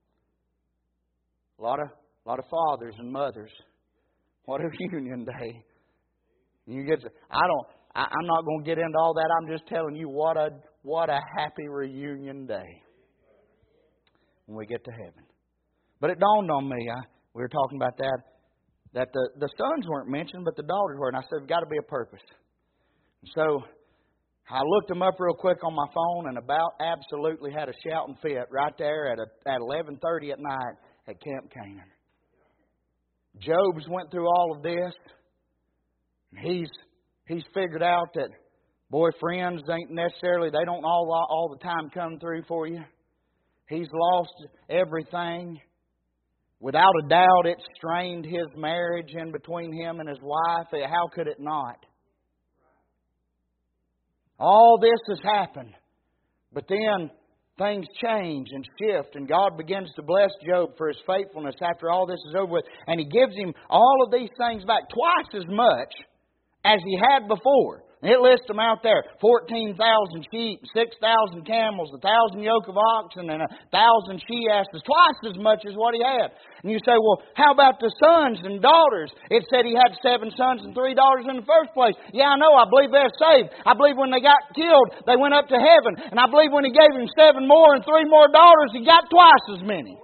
Speaker 2: A lot of, a lot of fathers and mothers. What a reunion day. You get to, I don't, I, I'm not going to get into all that. I'm just telling you what a, what a happy reunion day when we get to heaven. But it dawned on me, I, we were talking about that, that the, the sons weren't mentioned, but the daughters were. And I said, there's got to be a purpose. So I looked them up real quick on my phone and about absolutely had a shouting fit right there at a, at eleven thirty at night at Camp Canaan. Job's went through all of this. He's he's figured out that boyfriends ain't necessarily, they don't all all the time come through for you. He's lost everything. Without a doubt, it strained his marriage in between him and his wife. How could it not? All this has happened. But then things change and shift, and God begins to bless Job for his faithfulness after all this is over with. And He gives him all of these things back, twice as much as he had before. It lists them out there. fourteen thousand sheep, six thousand camels, one thousand yoke of oxen, and one thousand she-asses. Twice as much as what he had. And you say, well, how about the sons and daughters? It said he had seven sons and three daughters in the first place. Yeah, I know. I believe they're saved. I believe when they got killed, they went up to heaven. And I believe when he gave him seven more and three more daughters, he got twice as many.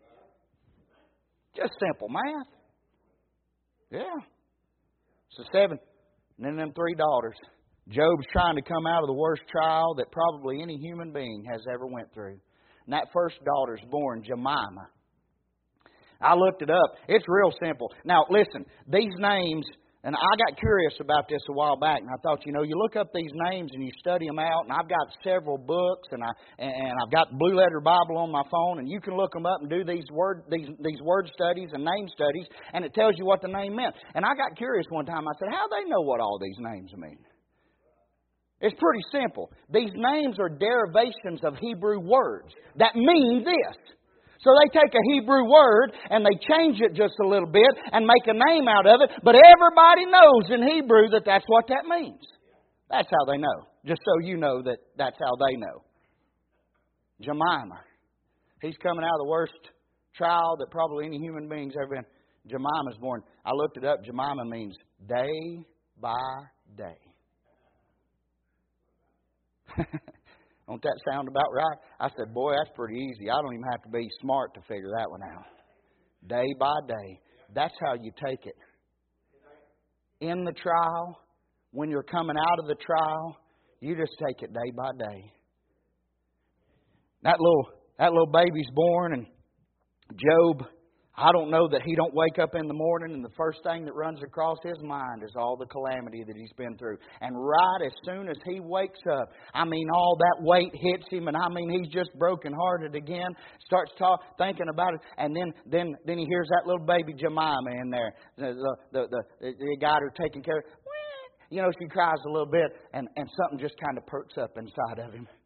Speaker 2: Just simple math. Yeah. So seven. And then them three daughters. Job's trying to come out of the worst trial that probably any human being has ever went through. And that first daughter's born, Jemima. I looked it up. It's real simple. Now, listen, these names, and I got curious about this a while back, and I thought, you know, you look up these names and you study them out, and I've got several books, and I and I've got the Blue Letter Bible on my phone, and you can look them up and do these word these these word studies and name studies, and it tells you what the name meant. And I got curious one time. I said, how do they know what all these names mean? It's pretty simple. These names are derivations of Hebrew words that mean this. So they take a Hebrew word and they change it just a little bit and make a name out of it. But everybody knows in Hebrew that that's what that means. That's how they know. Just so you know that that's how they know. Jemima. He's coming out of the worst trial that probably any human being's ever been. Jemima's born. I looked it up. Jemima means day by day. Don't that sound about right? I said, boy, that's pretty easy. I don't even have to be smart to figure that one out. Day by day. That's how you take it. In the trial, when you're coming out of the trial, you just take it day by day. That little that little baby's born, and Job, I don't know that he don't wake up in the morning and the first thing that runs across his mind is all the calamity that he's been through. And right as soon as he wakes up, I mean, all that weight hits him, and I mean, he's just brokenhearted again, starts talk, thinking about it, and then then then he hears that little baby Jemima in there. The, the, the, the, the guy who's taking care of, you know, she cries a little bit, and, and something just kind of perks up inside of him.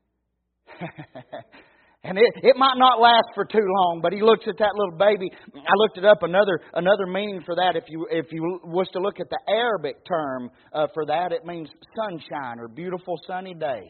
Speaker 2: And it, it might not last for too long, but he looks at that little baby. I looked it up. Another another meaning for that, if you if you was to look at the Arabic term uh, for that, it means sunshine or beautiful sunny day.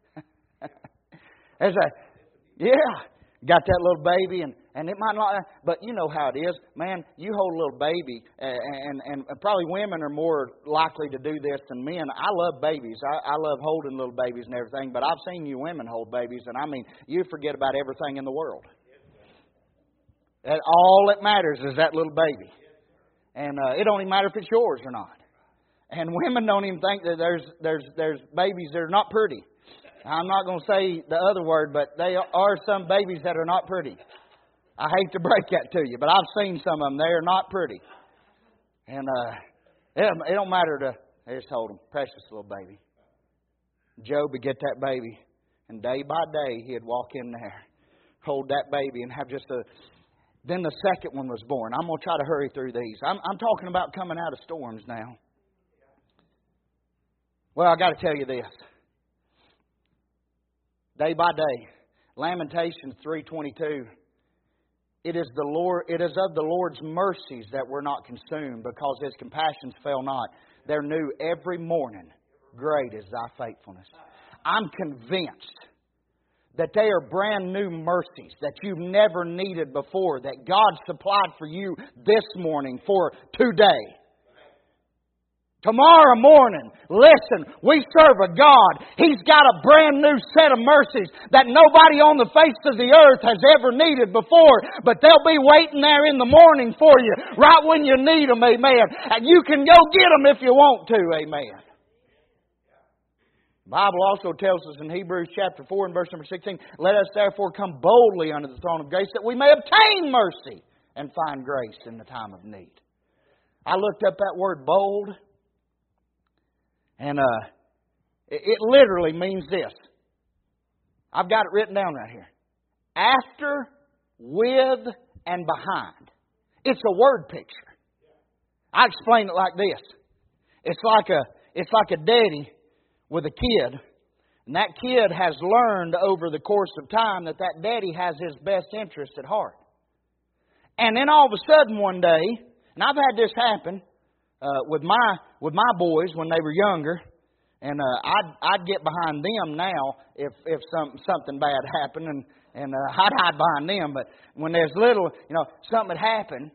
Speaker 2: As a yeah, got that little baby, and, and it might not. But you know how it is, man. You hold a little baby, and and, and probably women are more likely to do this than men. I love babies. I, I love holding little babies and everything. But I've seen you women hold babies, and I mean, you forget about everything in the world. And all that matters is that little baby, and uh, it don't even matter if it's yours or not. And women don't even think that there's there's there's babies that are not pretty. I'm not going to say the other word, but they are some babies that are not pretty. I hate to break that to you, but I've seen some of them. They are not pretty. And uh, it, it don't matter to, they just hold them. Precious little baby. Job would get that baby, and day by day he'd walk in there, hold that baby, and have just a... Then the second one was born. I'm going to try to hurry through these. I'm, I'm talking about coming out of storms now. Well, I got to tell you this. Day by day, Lamentations three twenty-two. It is the Lord. It is of the Lord's mercies that we're not consumed, because His compassions fail not. They're new every morning. Great is Thy faithfulness. I'm convinced that they are brand new mercies that you've never needed before, that God supplied for you this morning for today. Tomorrow morning, listen, we serve a God. He's got a brand new set of mercies that nobody on the face of the earth has ever needed before. But they'll be waiting there in the morning for you, right when you need them, amen. And you can go get them if you want to, amen. The Bible also tells us in Hebrews chapter four and verse number sixteen, let us therefore come boldly unto the throne of grace, that we may obtain mercy and find grace in the time of need. I looked up that word bold. And uh, it, it literally means this. I've got it written down right here. After, with, and behind. It's a word picture. I explain it like this. It's like a it's like a daddy with a kid. And that kid has learned over the course of time that that daddy has his best interest at heart. And then all of a sudden one day, and I've had this happen, Uh, with my with my boys when they were younger, and uh, I'd I'd get behind them now if if some something bad happened, and and uh, I'd hide behind them. But when there's little, you know, something had happened,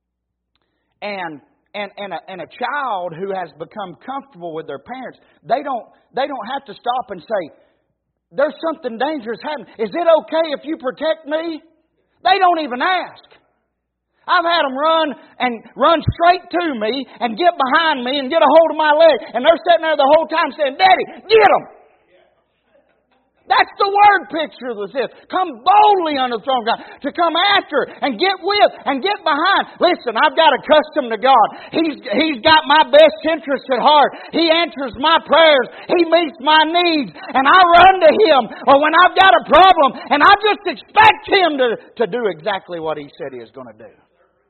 Speaker 2: and and and a, and a child who has become comfortable with their parents, they don't they don't have to stop and say, "There's something dangerous happening. Is it okay if you protect me?" They don't even ask. I've had them run and run straight to me and get behind me and get a hold of my leg. And they're sitting there the whole time saying, Daddy, get them. That's the word picture of this. Come boldly unto the throne of God. To come after and get with and get behind. Listen, I've got accustomed to God. He's, he's got my best interests at heart. He answers my prayers. He meets my needs. And I run to Him or when I've got a problem. And I just expect Him to, to do exactly what He said He was going to do.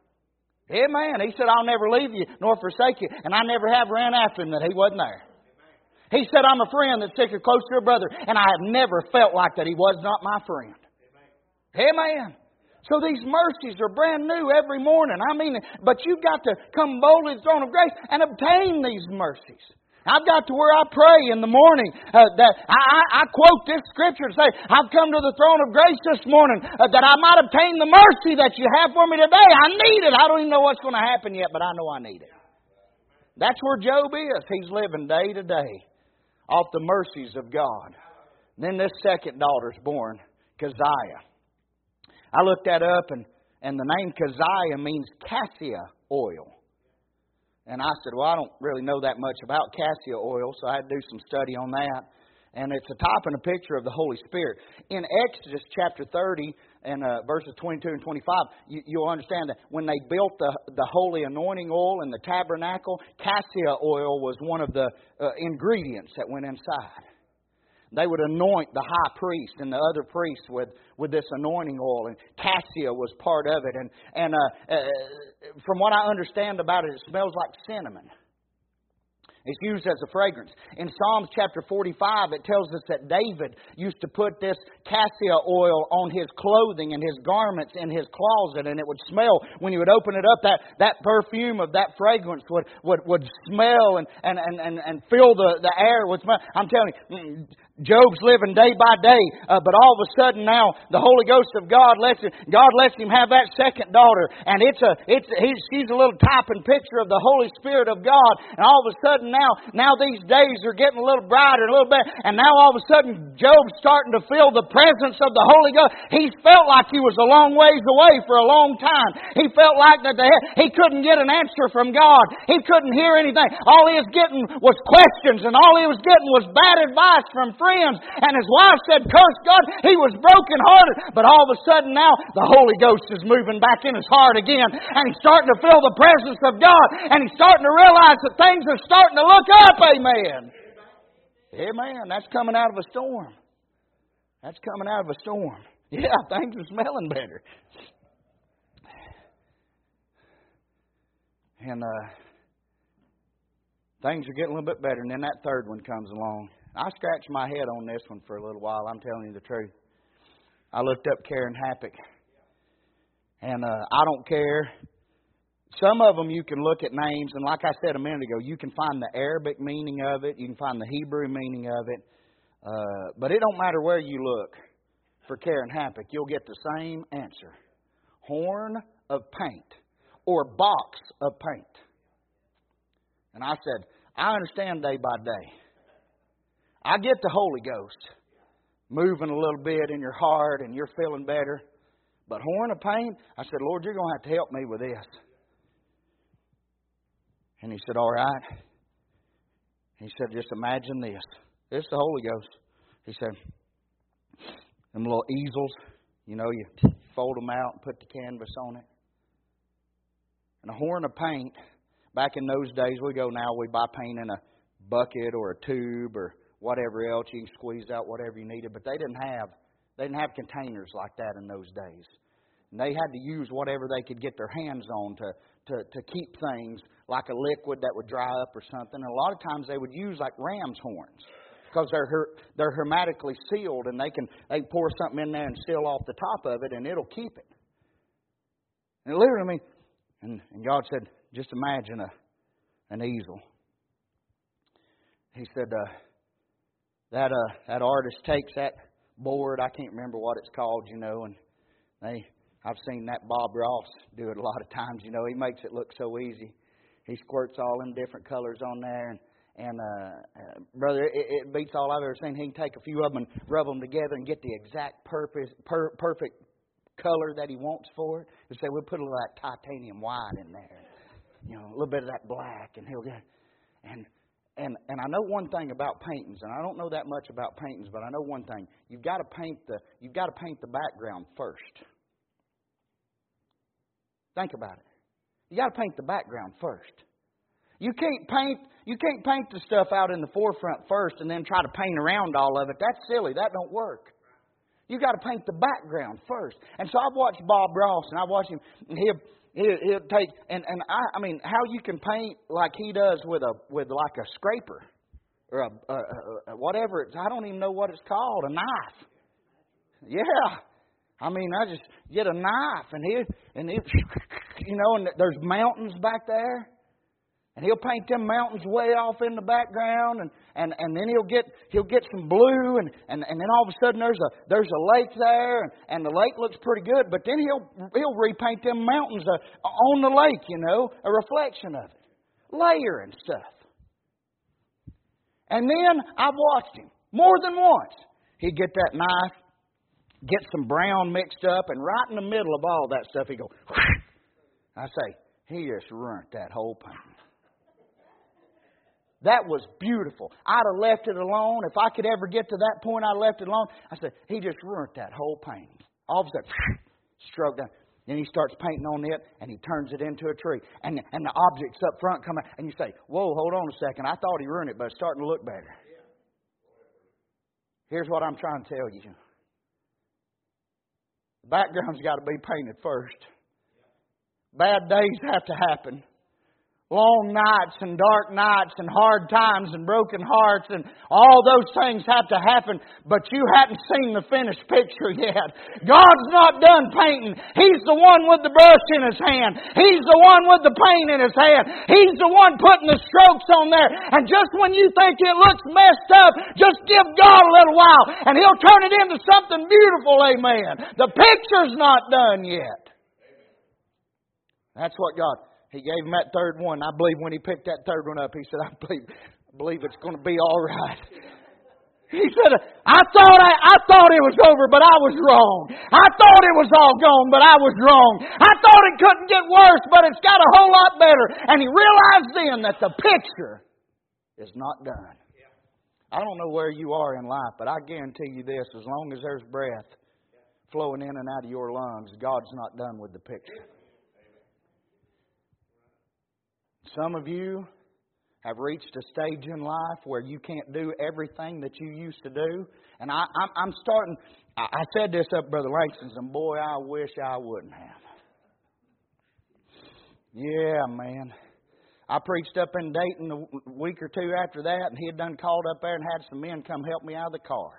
Speaker 2: Amen. He said, I'll never leave you nor forsake you. And I never have ran after Him that He wasn't there. He said, I'm a friend that's sticking close to a brother. And I have never felt like that He was not my friend. Amen. So these mercies are brand new every morning. I mean, but you've got to come boldly to the throne of grace and obtain these mercies. I've got to where I pray in the morning. Uh, that I, I, I quote this scripture and say, I've come to the throne of grace this morning uh, that I might obtain the mercy that you have for me today. I need it. I don't even know what's going to happen yet, but I know I need it. That's where Job is. He's living day to day off the mercies of God. And then this second daughter's born, Keziah. I looked that up, and, and the name Keziah means cassia oil. And I said, well, I don't really know that much about cassia oil, so I had to do some study on that. And it's a type and a picture of the Holy Spirit. In Exodus chapter thirty and uh, verses twenty-two and twenty-five, you, you'll understand that when they built the, the holy anointing oil in the tabernacle, cassia oil was one of the uh, ingredients that went inside. They would anoint the high priest and the other priests with, with this anointing oil, and cassia was part of it. And and uh, uh, from what I understand about it, it smells like cinnamon. It's used as a fragrance. In Psalms chapter forty-five, it tells us that David used to put this cassia oil on his clothing and his garments in his closet, and it would smell. When you would open it up, that, that perfume of that fragrance would, would, would smell and, and, and, and, and fill the, the air with smell. I'm telling you, Job's living day by day, uh, but all of a sudden now the Holy Ghost of God lets him, God lets him have that second daughter, and it's a it's he's, she's a little type and picture of the Holy Spirit of God. And all of a sudden now now these days are getting a little brighter, a little bit, and now all of a sudden Job's starting to feel the presence of the Holy Ghost. He's felt like he was a long ways away for a long time. He felt like that the, he couldn't get an answer from God. He couldn't hear anything. All he was getting was questions, and all he was getting was bad advice from friends. And his wife said, curse God. He was brokenhearted. But all of a sudden now, the Holy Ghost is moving back in his heart again. And he's starting to feel the presence of God. And he's starting to realize that things are starting to look up. Amen. Amen. That's coming out of a storm. That's coming out of a storm. Yeah, things are smelling better. And uh, Things are getting a little bit better, and then that third one comes along. I scratched my head on this one for a little while, I'm telling you the truth. I looked up Karen Happick, and uh, I don't care. Some of them you can look at names, and like I said a minute ago, you can find the Arabic meaning of it, you can find the Hebrew meaning of it, uh, but it don't matter where you look for Karen Happick, you'll get the same answer. Horn of paint, or box of paint. And I said, I understand day by day. I get the Holy Ghost moving a little bit in your heart and you're feeling better. But horn of paint, I said, Lord, you're going to have to help me with this. And He said, all right. He said, just imagine this. It's the Holy Ghost. He said, them little easels, you know, you fold them out and put the canvas on it. And a horn of paint, back in those days, we go now, we buy paint in a bucket or a tube or whatever else. You can squeeze out whatever you needed. But they didn't have they didn't have containers like that in those days. And they had to use whatever they could get their hands on to, to, to keep things like a liquid that would dry up or something. And a lot of times they would use like ram's horns because they're her, they're hermetically sealed, and they can they can pour something in there and seal off the top of it, and it'll keep it. And literally, I mean, and, and God said, just imagine a an easel. He said uh, that uh, that artist takes that board, I can't remember what it's called, you know, and they I've seen that Bob Ross do it a lot of times, you know. He makes it look so easy. He squirts all them different colors on there, and and uh, uh, brother, it, it beats all I've ever seen. He can take a few of them and rub them together and get the exact purpose, per, perfect color that he wants for it. He'll say, we'll put a little of that titanium white in there, you know, a little bit of that black, and he'll get and. And and I know one thing about paintings, and I don't know that much about paintings, but I know one thing. You've got to paint the you've got to paint the background first. Think about it. You got to paint the background first. You can't paint you can't paint the stuff out in the forefront first and then try to paint around all of it. That's silly. That don't work. You got to paint the background first. And so I've watched Bob Ross, and I watched him. And he'll He'll, he'll take and, and I, I mean how you can paint like he does with a with like a scraper or a, a, a, a whatever it's I don't even know what it's called, a knife. Yeah, I mean I just get a knife and he and he you know and there's mountains back there. And he'll paint them mountains way off in the background, and, and, and then he'll get he'll get some blue, and, and, and then all of a sudden there's a there's a lake there, and, and the lake looks pretty good. But then he'll he'll repaint them mountains uh, on the lake, you know, a reflection of it, layer and stuff. And then I've watched him more than once. He'd get that knife, get some brown mixed up, and right in the middle of all that stuff, he'd go. I say, he just ruined that whole painting. That was beautiful. I'd have left it alone. If I could ever get to that point, I'd have left it alone. I said, he just ruined that whole painting. All of a sudden, stroke down. Then he starts painting on it, and he turns it into a tree. And, and the objects up front come out, and you say, whoa, hold on a second. I thought he ruined it, but it's starting to look better. Here's what I'm trying to tell you. The background's got to be painted first. Bad days have to happen. Long nights and dark nights and hard times and broken hearts and all those things have to happen, but you haven't seen the finished picture yet. God's not done painting. He's the one with the brush in His hand. He's the one with the paint in His hand. He's the one putting the strokes on there. And just when you think it looks messed up, just give God a little while and He'll turn it into something beautiful, amen. The picture's not done yet. That's what God... He gave him that third one. I believe when he picked that third one up, he said, I believe, I believe it's going to be all right. He said, I thought I, I thought it was over, but I was wrong. I thought it was all gone, but I was wrong. I thought it couldn't get worse, but it's got a whole lot better. And he realized then that the picture is not done. I don't know where you are in life, but I guarantee you this, as long as there's breath flowing in and out of your lungs, God's not done with the picture. Some of you have reached a stage in life where you can't do everything that you used to do. And I, I'm, I'm starting, I, I said this up Brother Langston's, and boy, I wish I wouldn't have. Yeah, man. I preached up in Dayton a week or two after that, and he had done called up there and had some men come help me out of the car.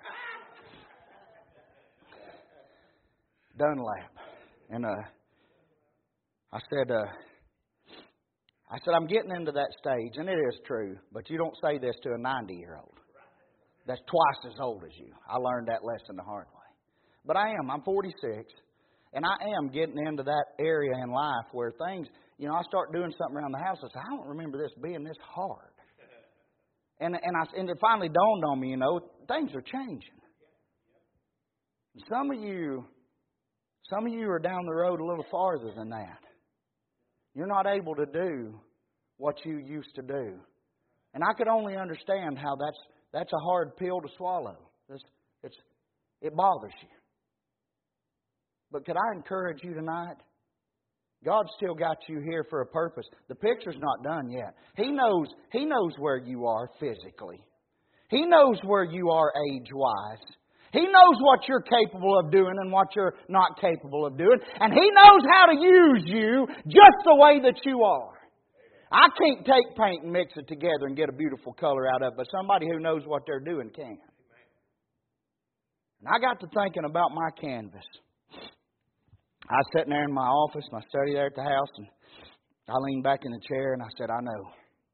Speaker 2: Dunlap. And uh, I said, uh, I said, I'm getting into that stage, and it is true, but you don't say this to a ninety-year-old. That's twice as old as you. I learned that lesson the hard way. But I am. I'm forty-six, and I am getting into that area in life where things, you know, I start doing something around the house. I say, I don't remember this being this hard. And and I and it finally dawned on me, you know, things are changing. Some of you, some of you are down the road a little farther than that. You're not able to do what you used to do. And I could only understand how that's that's a hard pill to swallow. It's, it's, it bothers you. But could I encourage you tonight? God's still got you here for a purpose. The picture's not done yet. He knows, He knows where you are physically. He knows where you are age-wise. He knows what you're capable of doing and what you're not capable of doing. And He knows how to use you just the way that you are. I can't take paint and mix it together and get a beautiful color out of it, but somebody who knows what they're doing can. And I got to thinking about my canvas. I was sitting there in my office, my study there at the house, and I leaned back in the chair and I said, I know.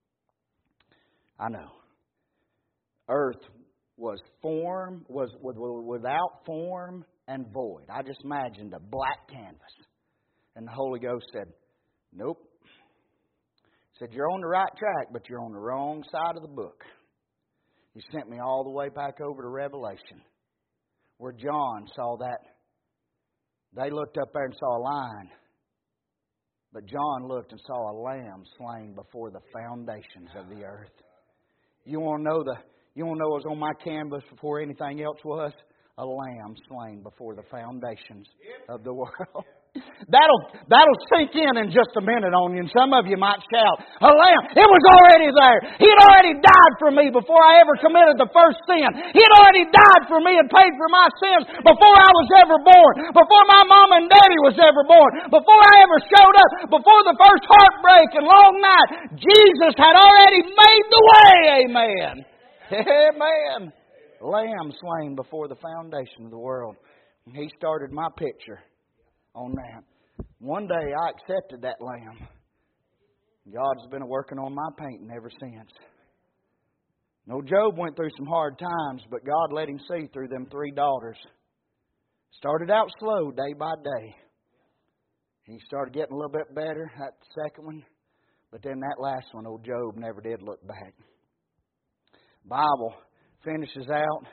Speaker 2: I know. Earth was form, was, was without form and void. I just imagined a black canvas. And the Holy Ghost said, nope. He said, you're on the right track, but you're on the wrong side of the book. He sent me all the way back over to Revelation, where John saw that. They looked up there and saw a lion. But John looked and saw a lamb slain before the foundations of the earth. You want to know the you want to know what was on my canvas before anything else was? A lamb slain before the foundations of the world. That'll that'll sink in in just a minute on you, and some of you might shout, a lamb, it was already there. He had already died for me before I ever committed the first sin. He had already died for me and paid for my sins before I was ever born, before my mom and daddy was ever born, before I ever showed up, before the first heartbreak and long night. Jesus had already made the way, amen. Amen. Lamb slain before the foundation of the world. He started my picture on that. One day I accepted that lamb. God's been working on my painting ever since. No, Job went through some hard times, but God let him see through them three daughters. Started out slow, day by day. He started getting a little bit better, that second one. But then that last one, old Job never did look back. Bible finishes out.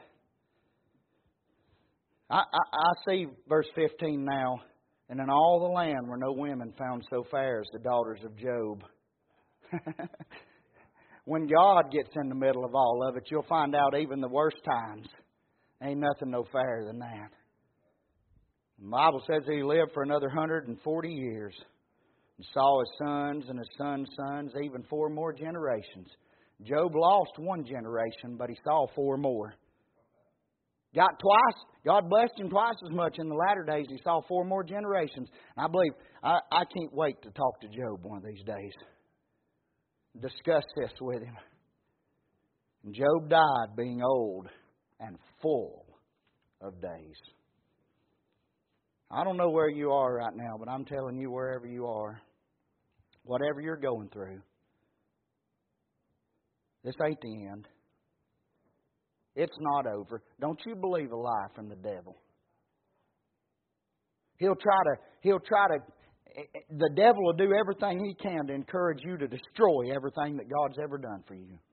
Speaker 2: I, I, I see verse fifteen now. And in all the land were no women found so fair as the daughters of Job. When God gets in the middle of all of it, you'll find out even the worst times ain't nothing no fairer than that. The Bible says that he lived for another one hundred forty years and saw his sons and his sons' sons, even four more generations. Job lost one generation, but he saw four more. Got twice. God blessed him twice as much in the latter days. He saw four more generations. And I believe, I, I can't wait to talk to Job one of these days. Discuss this with him. And Job died being old and full of days. I don't know where you are right now, but I'm telling you, wherever you are, whatever you're going through, this ain't the end. It's not over. Don't you believe a lie from the devil. He'll try to, he'll try to, the devil will do everything he can to encourage you to destroy everything that God's ever done for you.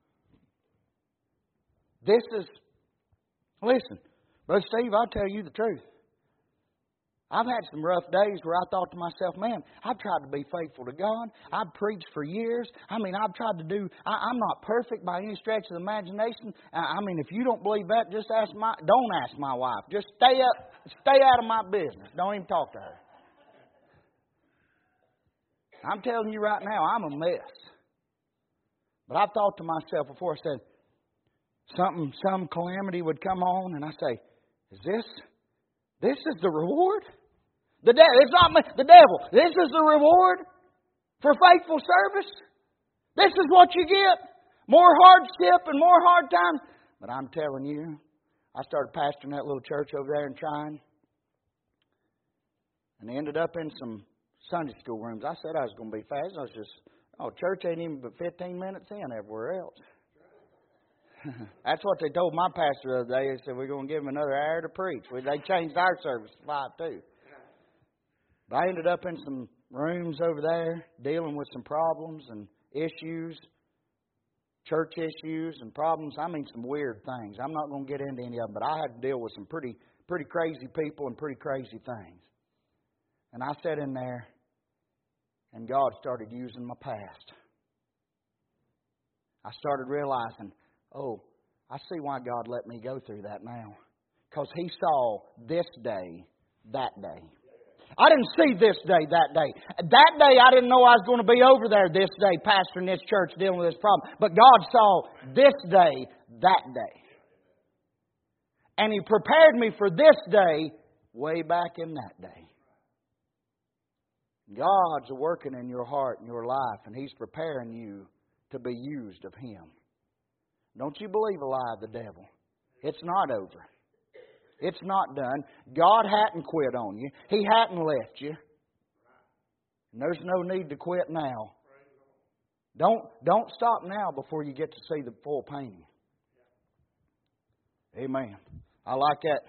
Speaker 2: This is, listen, Brother Steve, I'll tell you the truth. I've had some rough days where I thought to myself, man, I've tried to be faithful to God. I've preached for years. I mean, I've tried to do, I, I'm not perfect by any stretch of the imagination. I, I mean, if you don't believe that, just ask my, don't ask my wife. Just stay up, stay out of my business. Don't even talk to her. I'm telling you right now, I'm a mess. But I've thought to myself before, I said, something, some calamity would come on, and I say, is this, this is the reward? The de- it's not me, the devil. This is the reward for faithful service? This is what you get. More hardship and more hard times. But I'm telling you, I started pastoring that little church over there in Trine. And I ended up in some Sunday school rooms. I said I was going to be fast. I was just, oh, church ain't even but fifteen minutes in everywhere else. That's what they told my pastor the other day. They said, we're going to give him another hour to preach. They changed our service to five too. But I ended up in some rooms over there dealing with some problems and issues, church issues and problems. I mean some weird things. I'm not going to get into any of them, but I had to deal with some pretty, pretty crazy people and pretty crazy things. And I sat in there and God started using my past. I started realizing, oh, I see why God let me go through that now. Because He saw this day, that day. I didn't see this day, that day. That day I didn't know I was going to be over there this day, pastoring this church, dealing with this problem. But God saw this day, that day. And He prepared me for this day way back in that day. God's working in your heart and your life, and He's preparing you to be used of Him. Don't you believe a lie of the devil. It's not over. It's not done. God hadn't quit on you. He hadn't left you. And there's no need to quit now. Don't, don't stop now before you get to see the full painting. Amen. I like that.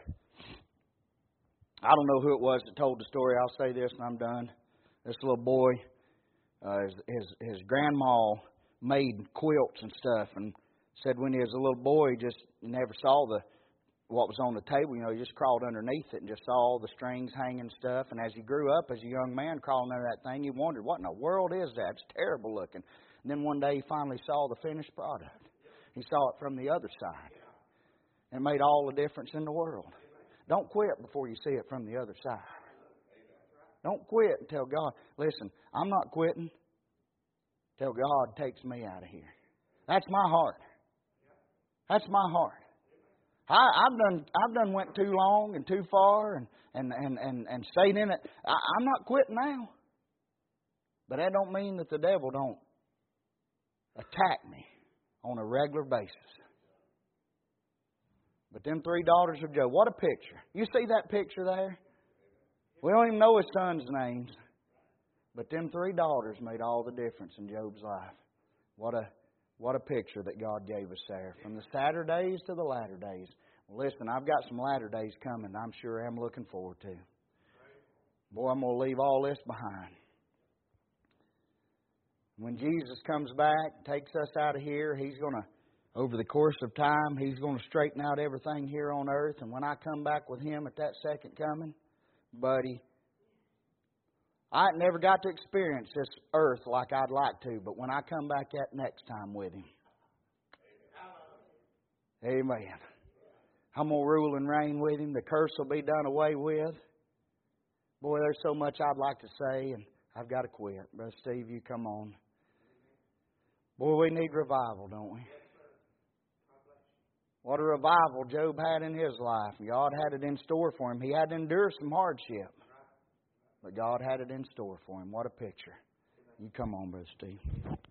Speaker 2: I don't know who it was that told the story. I'll say this and I'm done. This little boy, uh, his, his, his grandma made quilts and stuff, and said when he was a little boy, he just never saw the what was on the table. You know, he just crawled underneath it and just saw all the strings hanging and stuff. And as he grew up, as a young man crawling under that thing, he wondered, what in the world is that? It's terrible looking. And then one day he finally saw the finished product. He saw it from the other side. And it made all the difference in the world. Don't quit before you see it from the other side. Don't quit until God... Listen, I'm not quitting until God takes me out of here. That's my heart. That's my heart. I, I've done I've done went too long and too far and, and, and, and, and stayed in it. I, I'm not quitting now. But that don't mean that the devil don't attack me on a regular basis. But them three daughters of Job, what a picture. You see that picture there? We don't even know his son's names. But them three daughters made all the difference in Job's life. What a what a picture that God gave us there. From the Saturday days to the latter days. Well, listen, I've got some latter days coming I'm sure I'm looking forward to. Boy, I'm going to leave all this behind. When Jesus comes back, takes us out of here, He's going to, over the course of time, He's going to straighten out everything here on earth. And when I come back with Him at that second coming, buddy, I never got to experience this earth like I'd like to, but when I come back that next time with Him, amen. I'm going to rule and reign with Him. The curse will be done away with. Boy, there's so much I'd like to say, and I've got to quit. Brother Steve, you come on. Boy, we need revival, don't we? What a revival Job had in his life. God had it in store for him. He had to endure some hardship. But God had it in store for him. What a picture. You come on, Brother Steve.